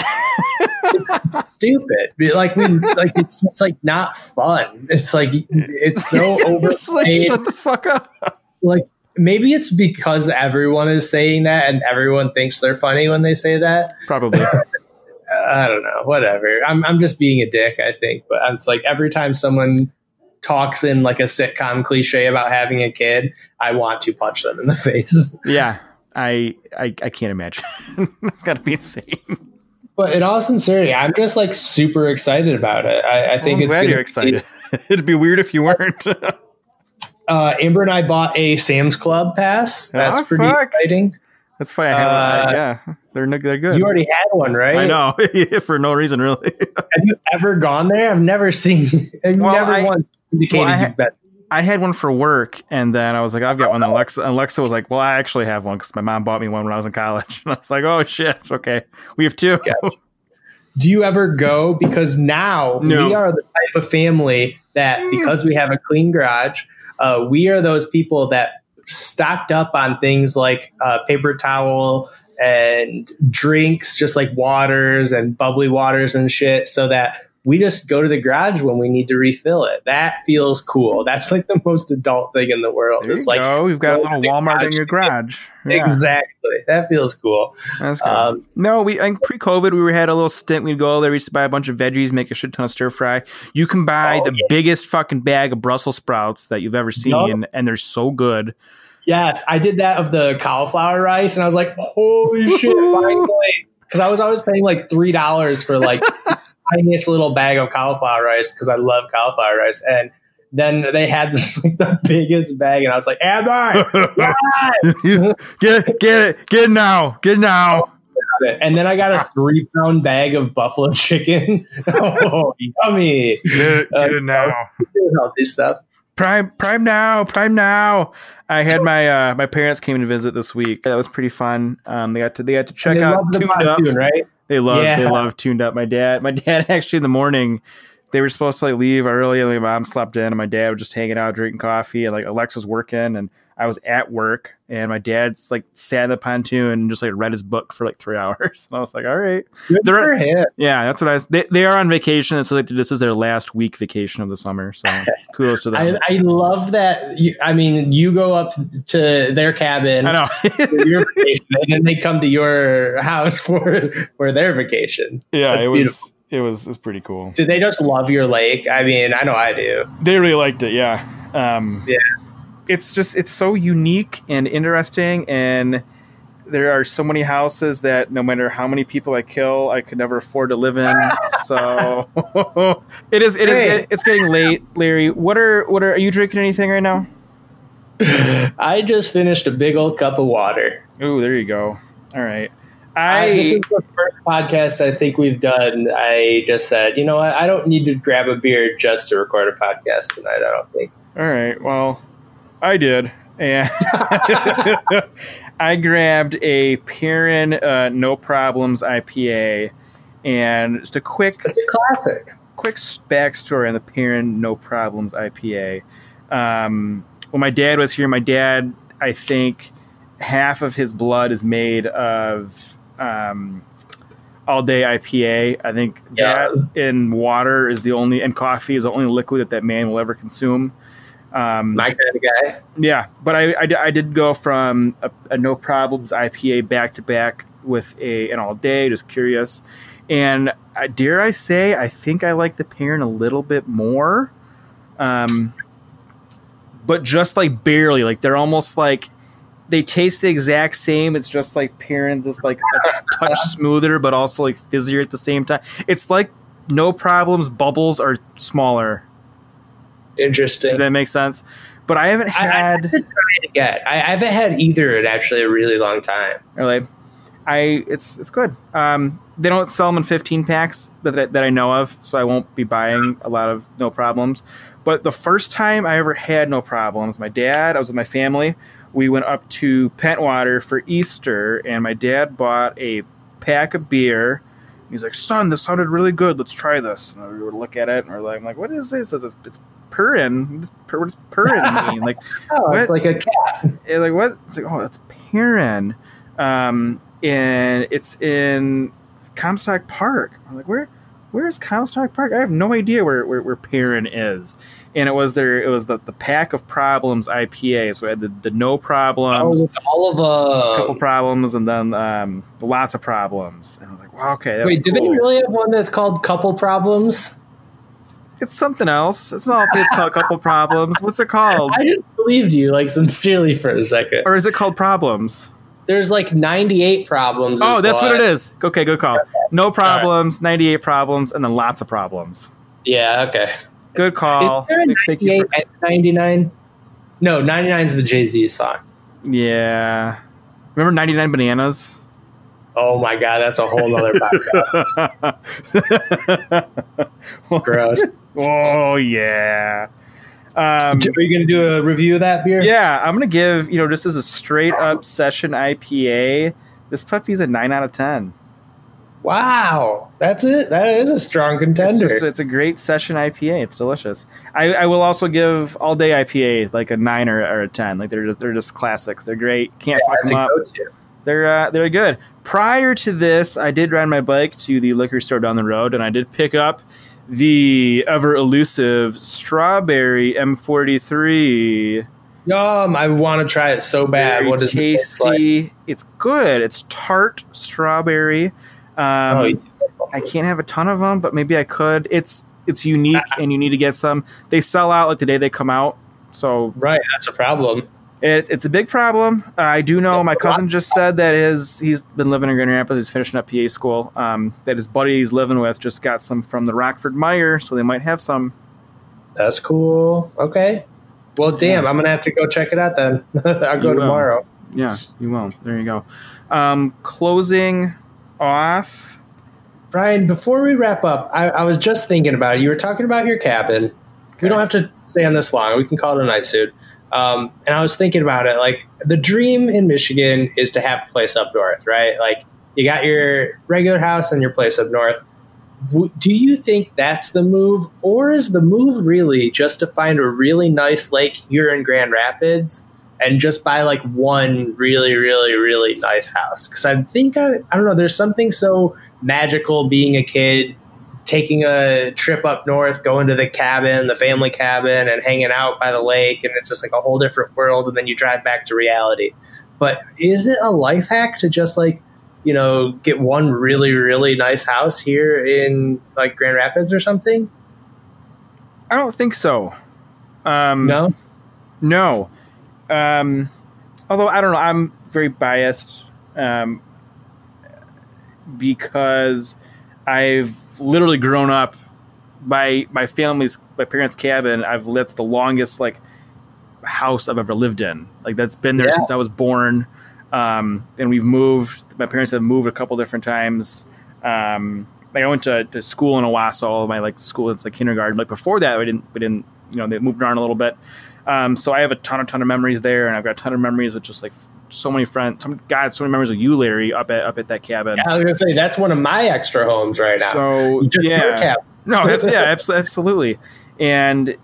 it's, it's stupid. Like we, like it's just like not fun. It's like it's so just like overplayed. shut the fuck up. Like maybe it's because everyone is saying that and everyone thinks they're funny when they say that. Probably. I don't know. Whatever. I'm I'm just being a dick, I think. But it's like every time someone talks in like a sitcom cliche about having a kid, I want to punch them in the face. Yeah. I I, I can't imagine. It's gotta be insane. But in all sincerity, I'm just like super excited about it. I, I think Well, I'm it's glad gonna you're be- excited. It'd be weird if you weren't. Uh, Amber and I bought a Sam's Club pass. That's Oh, pretty fuck. exciting. That's funny. I have, Uh, yeah, they're no- they're good. You already had one, right? I know for no reason really. Have you ever gone there? I've never seen. I've Well, never I- once indicated well, I ha- you've been. I had one for work, and then I was like, I've got one. And Alexa, and Alexa was like, well, I actually have one because my mom bought me one when I was in college. And I was like, oh shit, okay, we have two. Do you ever go? Because now No. we are the type of family that, because we have a clean garage, uh, we are those people that stocked up on things like uh, paper towel and drinks, just like waters and bubbly waters and shit, so that we just go to the garage when we need to refill it. That feels cool. That's like the most adult thing in the world. There It's you like, go. We've got a go little to the Walmart in garage your to get- garage. Yeah, Exactly. That feels cool. that's good. Um, no, we I think pre-COVID we were had a little stint. We'd go there, we used to buy a bunch of veggies, make a shit ton of stir fry. You can buy Oh, the yeah. biggest fucking bag of Brussels sprouts that you've ever seen, Yup. and they're so good. Yes, I did that of the cauliflower rice, and I was like, "Holy shit!" Finally, because I was always paying like three dollars for like the tiniest little bag of cauliflower rice because I love cauliflower rice, and then they had just like the biggest bag, and I was like, "Amber, yes!" get get it, get it now, get it now. And then I got a three pound bag of buffalo chicken. Oh, yummy! Get it, Uh, get it now. Healthy stuff. Prime, prime now, prime now. I had my uh, my parents came to visit this week. That was pretty fun. Um, they got to they got to check And they out love the Tuned Up. pontoon, right? They love Yeah. they love Tuned Up. My dad, my dad actually in the morning, they were supposed to like leave early, and my mom slept in, and my dad was just hanging out drinking coffee, and like Alexa's working, and I was at work, and my dad's like sat in the pontoon and just like read his book for like three hours, and I was like, all right, Good They're- for him. yeah, that's what I was. They, they are on vacation, so like this is their last week vacation of the summer. So kudos to them. I, I love that. You, I mean, you go up to their cabin I know. for your vacation, and then they come to your house for for their vacation. Yeah, That's it was beautiful. it was it was pretty cool. Do they just love your lake? I mean, I know I do. They really liked it. Yeah. Um, Yeah. It's just it's so unique and interesting, and there are so many houses that no matter how many people I kill, I could never afford to live in. So it is it is Hey. get- it's getting late, Larry. What are what are are you drinking anything right now? I just finished a big old cup of water. Oh, there you go. All right. I, I, this is the first podcast I think we've done. I just said, you know what? I don't need to grab a beer just to record a podcast tonight. I don't think. all right. Well, I did. And I grabbed a Perrin uh, No Problems I P A, and just a quick, it's a classic. Quick backstory on the Perrin No Problems I P A. Um, when my dad was here, my dad, I think, half of his blood is made of um, all day I P A. I think Yeah. that and water is the only, and coffee is the only liquid that that man will ever consume. Um, My kind of guy. Yeah, but I, I, I did go from a, a No Problems I P A back to back with a an all day, just curious. And uh, dare I say, I think I like the Perrin a little bit more. Um, but just like barely, like they're almost like they taste the exact same. It's just like Perrin's is like a touch smoother, but also like fizzier at the same time. It's like No Problems bubbles are smaller. Interesting. Does that make sense? But I haven't had. I, I have to try to get. I, I haven't had either in actually a really long time. Really, I it's it's good. Um, they don't sell them in fifteen packs that I, that I know of, so I won't be buying a lot of No Problems. But the first time I ever had No Problems, my dad, I was with my family. We went up to Pentwater for Easter, and my dad bought a pack of beer. He's like, "Son, this sounded really good. Let's try this." And we would look at it, and we're like, I'm like, "What is this? It's, it's Perrin. What does Perrin mean?" Like, oh, what? It's like a cat. It's like, what? It's like, oh, that's Perrin. Um, and it's in Comstock Park. I'm like, where? Where's Comstock Park? I have no idea where, where, where Perrin is. And it was there. It was the, the Pack of Problems I P A. So we had the, the No Problems, Oh, with all of a uh, couple problems, and then um, lots of problems. And I was like, wow, okay. That's wait, do cool. they really have one that's called Couple Problems? It's something else. It's not. It's called Couple Problems. What's it called? I just believed you, like sincerely, for a second. Or is it called Problems? There's like ninety-eight problems. Oh, that's what what it is. Okay, good call. No Problems, ninety-eight problems, and then lots of problems. Yeah. Okay. Good call. Is there a Thank you ninety-eight for- and ninety-nine? No, ninety-nine is the Jay-Z song. Yeah. Remember ninety-nine Bananas? Oh my god, that's a whole other podcast. Gross. Oh yeah. Um, Are you going to do a review of that beer? yeah, I'm gonna give you know just as a straight up session I P A. This puppy's a nine out of ten. Wow, that's it. That is a strong contender. It's, just, it's a great session I P A. It's delicious. I, I will also give all day I P A like a nine or, or a ten. Like they're just they're just classics. They're great. Can't Yeah, fuck that's them a up. go-to. They're uh, they're good. Prior to this, I did ride my bike to the liquor store down the road, and I did pick up the ever elusive strawberry M forty-three. Yum! I want to try it so bad. Very What is it taste like? tasty? It's good. It's tart strawberry. Um, Oh, yeah. I can't have a ton of them, but maybe I could. It's it's unique, and you need to get some. They sell out like the day they come out, so Right, that's a problem. it, it's a big problem. Uh, I do know my cousin just said that his he's been living in Grand Rapids. He's finishing up P A school. Um, that his buddy he's living with just got some from the Rockford Meyer, so they might have some. That's cool. Okay. Well, damn, I'm gonna have to go check it out then. I'll go You will. tomorrow. Yeah, you will. There you go. Um, closing off. Brian, before we wrap up, I, I was just thinking about it. You were talking about your cabin. We don't have to stay on this long. We can call it a night soon. Um, and I was thinking about it. Like, the dream in Michigan is to have a place up north, right? Like, you got your regular house and your place up north. W- do you think that's the move? Or is the move really just to find a really nice lake here in Grand Rapids and just buy like one really, really, really nice house? Because I think, I, I don't know, there's something so magical being a kid, taking a trip up north, going to the cabin, the family cabin, and hanging out by the lake. And it's just like a whole different world. And then you drive back to reality. But is it a life hack to just like, you know, get one really, really nice house here in like Grand Rapids or something? I don't think so. Um, No? No. Um, although I don't know, I'm very biased um, because I've literally grown up by my family's, my parents' cabin. I've that's the longest like house I've ever lived in. Like that's been there Yeah. since I was born. Um, and we've moved. My parents have moved a couple different times. Um, like I went to, to school in Owasso. All of my like school, it's like kindergarten. Like before that, we didn't. We didn't. You know, they moved around a little bit. Um, so I have a ton, a ton of memories there, and I've got a ton of memories with just like so many friends. Some God, so many memories with you, Larry, up at up at that cabin. Yeah, I was gonna say that's one of my extra homes right now. So Just your yeah, cabin. no, abs- yeah, abs- absolutely, and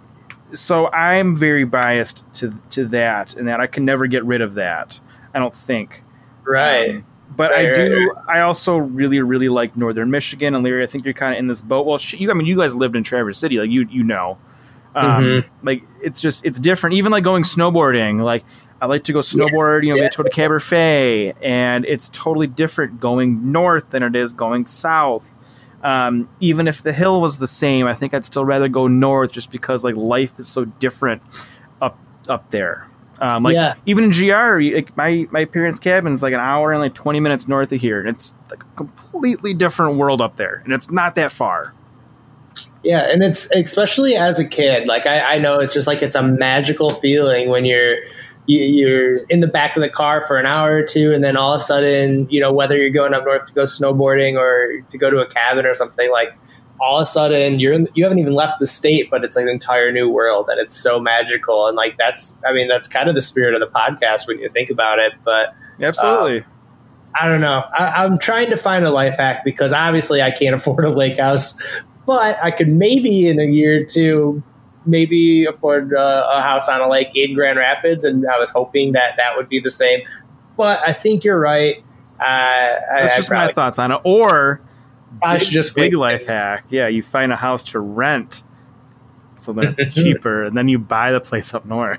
so I'm very biased to to that, and that I can never get rid of that. I don't think. Right. Um, But right, I do. right, I also really, really like Northern Michigan, and Larry, I think you're kind of in this boat. Well, sh- you, I mean, you guys lived in Traverse City, like you, you know, um, Mm-hmm. like it's just it's different. Even like going snowboarding, like I like to go snowboard. You know, yeah. we go to Cabernet, and it's totally different going north than it is going south. Um, even if the hill was the same, I think I'd still rather go north, just because like life is so different up up there. Um, like Yeah. even in G R, like my, my parents' cabin is like an hour and like twenty minutes north of here, and it's like a completely different world up there, and it's not that far. Yeah, and it's especially as a kid. Like I, I know it's just like it's a magical feeling when you're you, you're in the back of the car for an hour or two, and then all of a sudden, you know, whether you're going up north to go snowboarding or to go to a cabin or something, like all of a sudden you're in, you haven't even left the state, but it's like an entire new world, and it's so magical. And like that's, I mean, that's kind of the spirit of the podcast when you think about it. But Absolutely. um, I don't know. I, I'm trying to find a life hack because obviously I can't afford a lake house, but I could maybe in a year or two maybe afford uh, a house on a lake in Grand Rapids, and I was hoping that that would be the same. But I think you're right. Uh, That's I, just I my probably, thoughts on it. Or I should just big wait. life hack. Yeah, you find a house to rent, so that it's cheaper, and then you buy the place up north.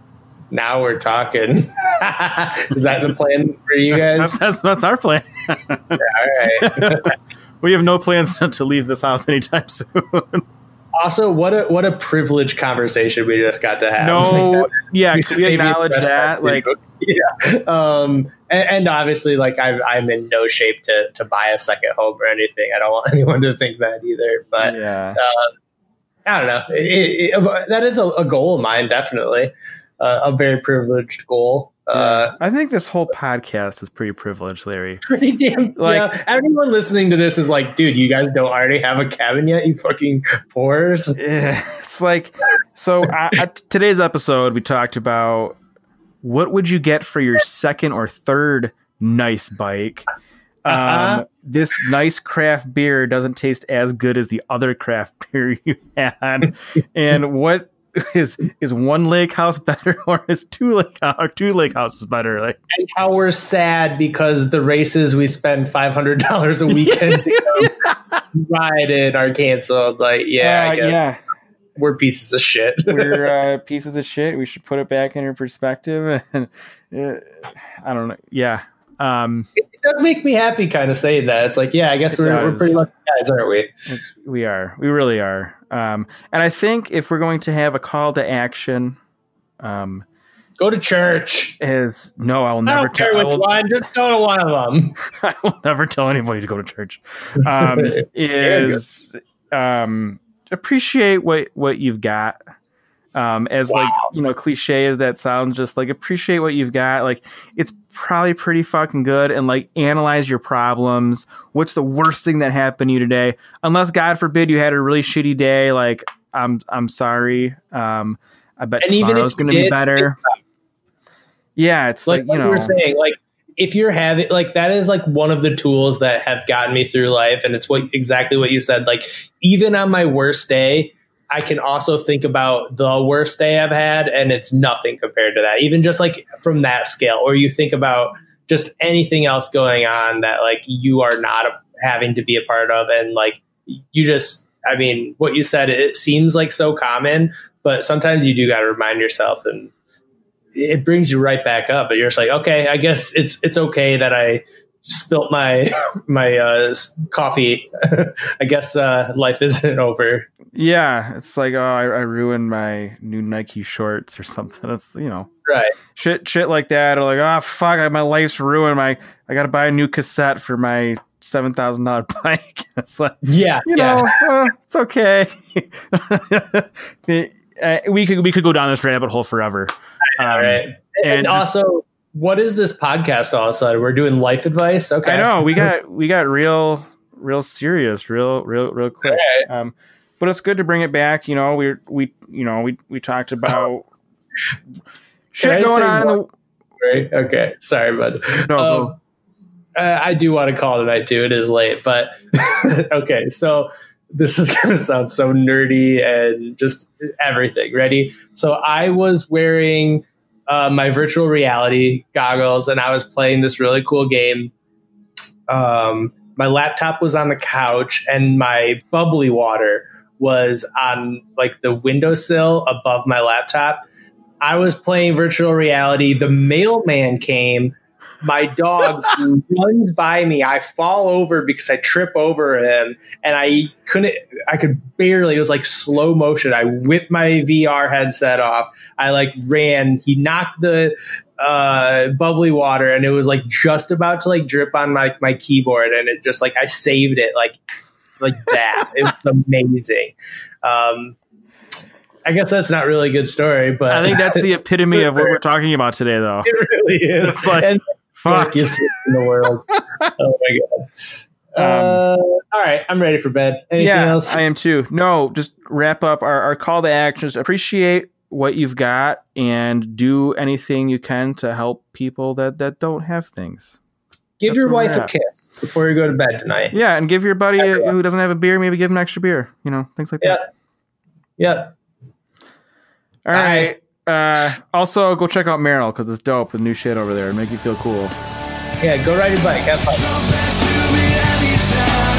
Now we're talking. Is that the plan for you guys? That's, that's, that's our plan. All right. We have no plans to leave this house anytime soon. Also, what a what a privileged conversation we just got to have. No, yeah, We can should we maybe acknowledge address that? Like, too. yeah, um, and, and obviously, like I'm, I'm in no shape to to buy a second home or anything. I don't want anyone to think that either. But yeah, uh, I don't know. It, it, it, that is a, a goal of mine, definitely uh, a very privileged goal. Uh, I think this whole podcast is pretty privileged, Larry. pretty damn. Like- yeah, everyone listening to this is like, dude, you guys don't already have a cabin yet, you fucking poors. Yeah, it's like, so I, I, today's episode, we talked about what would you get for your second or third nice bike. Um, Uh-huh. This nice craft beer doesn't taste as good as the other craft beer you had. And what is is one lake house better, or is two lake or two lake houses better? Like, And how we're sad because the races we spend five hundred dollars a weekend to go ride in are canceled. Like, yeah, uh, I guess yeah, we're pieces of shit. we're uh, pieces of shit. We should put it back in perspective. And uh, I don't know. Yeah. Um, It does make me happy kind of saying that. It's like, yeah, I guess It we're, we're does. pretty lucky guys, aren't we? It's- we are. We really are. Um, and I think if we're going to have a call to action, um, Go to church. is no, I will I never don't care tell. I which will, one. Just go to one of them. I will never tell anybody to go to church. Um, is um, appreciate what what you've got. Um, as Wow. like, you know, cliche as that sounds, just like appreciate what you've got. Like, it's probably pretty fucking good, and like analyze your problems. What's the worst thing that happened to you today? Unless God forbid you had a really shitty day. Like, I'm I'm sorry. Um, I bet And even if tomorrow's you going to be did, better. Yeah, it's Like, like, what you you know, were saying, like if you're having like that is like one of the tools that have gotten me through life, and it's what exactly what you said. Like even on my worst day, I can also think about the worst day I've had, and it's nothing compared to that. Even just like from that scale, or you think about just anything else going on that like you are not a, having to be a part of, and like you just, I mean, what you said, it seems like so common, but sometimes you do got to remind yourself, and it brings you right back up. But you're just like, okay, I guess it's it's okay that I spilt my my uh, coffee. I guess uh, life isn't over. yeah, it's like, oh, I, I ruined my new Nike shorts or something. It's, you know, Right. shit, shit like that. Or like, oh fuck, I, my life's ruined. My, I got to buy a new cassette for my seven thousand dollar bike. It's like, Yeah. you yeah. know, uh, it's okay. The- uh, we could we could go down this rabbit hole forever. Um, All right. And, and also, what is this podcast all of a sudden? We're doing life advice? Okay. I know we got we got real real serious real real real quick. Um, but it's good to bring it back. You know, we we you know we we talked about shit going on in the. Right? Okay, sorry, bud. No, um, uh, I do want to call tonight too. It is late, but okay. So this is gonna sound so nerdy and just everything. Ready? So I was wearing uh, my virtual reality goggles, and I was playing this really cool game. Um, my laptop was on the couch, and my bubbly water was on like the windowsill above my laptop. I was playing virtual reality. The mailman came. My dog runs by me. I fall over because I trip over him, and I couldn't. I could barely. It was like slow motion. I whipped my V R headset off. I like ran. He knocked the uh, bubbly water, and it was like just about to like drip on my my keyboard, and it just like I saved it like like that. It was amazing. Um, I guess that's not really a good story, but I think that's the epitome of what we're talking about today, though. It really is. It's like, and fuck you see in the world. Oh my god! Uh, all right, I'm ready for bed. Anything yeah, else? I am too. No, just wrap up our, our call to actions. Appreciate what you've got and do anything you can to help people that, that don't have things. Give That's your where wife we're a at. kiss before you go to bed tonight. Yeah, and give your buddy Everyone. who doesn't have a beer, maybe give him an extra beer. You know, things like that. Yeah. Yep. All right. Uh, also, go check out Merrill because it's dope with new shit over there and make you feel cool. Yeah, go ride your bike. Have fun. Come back to me anytime.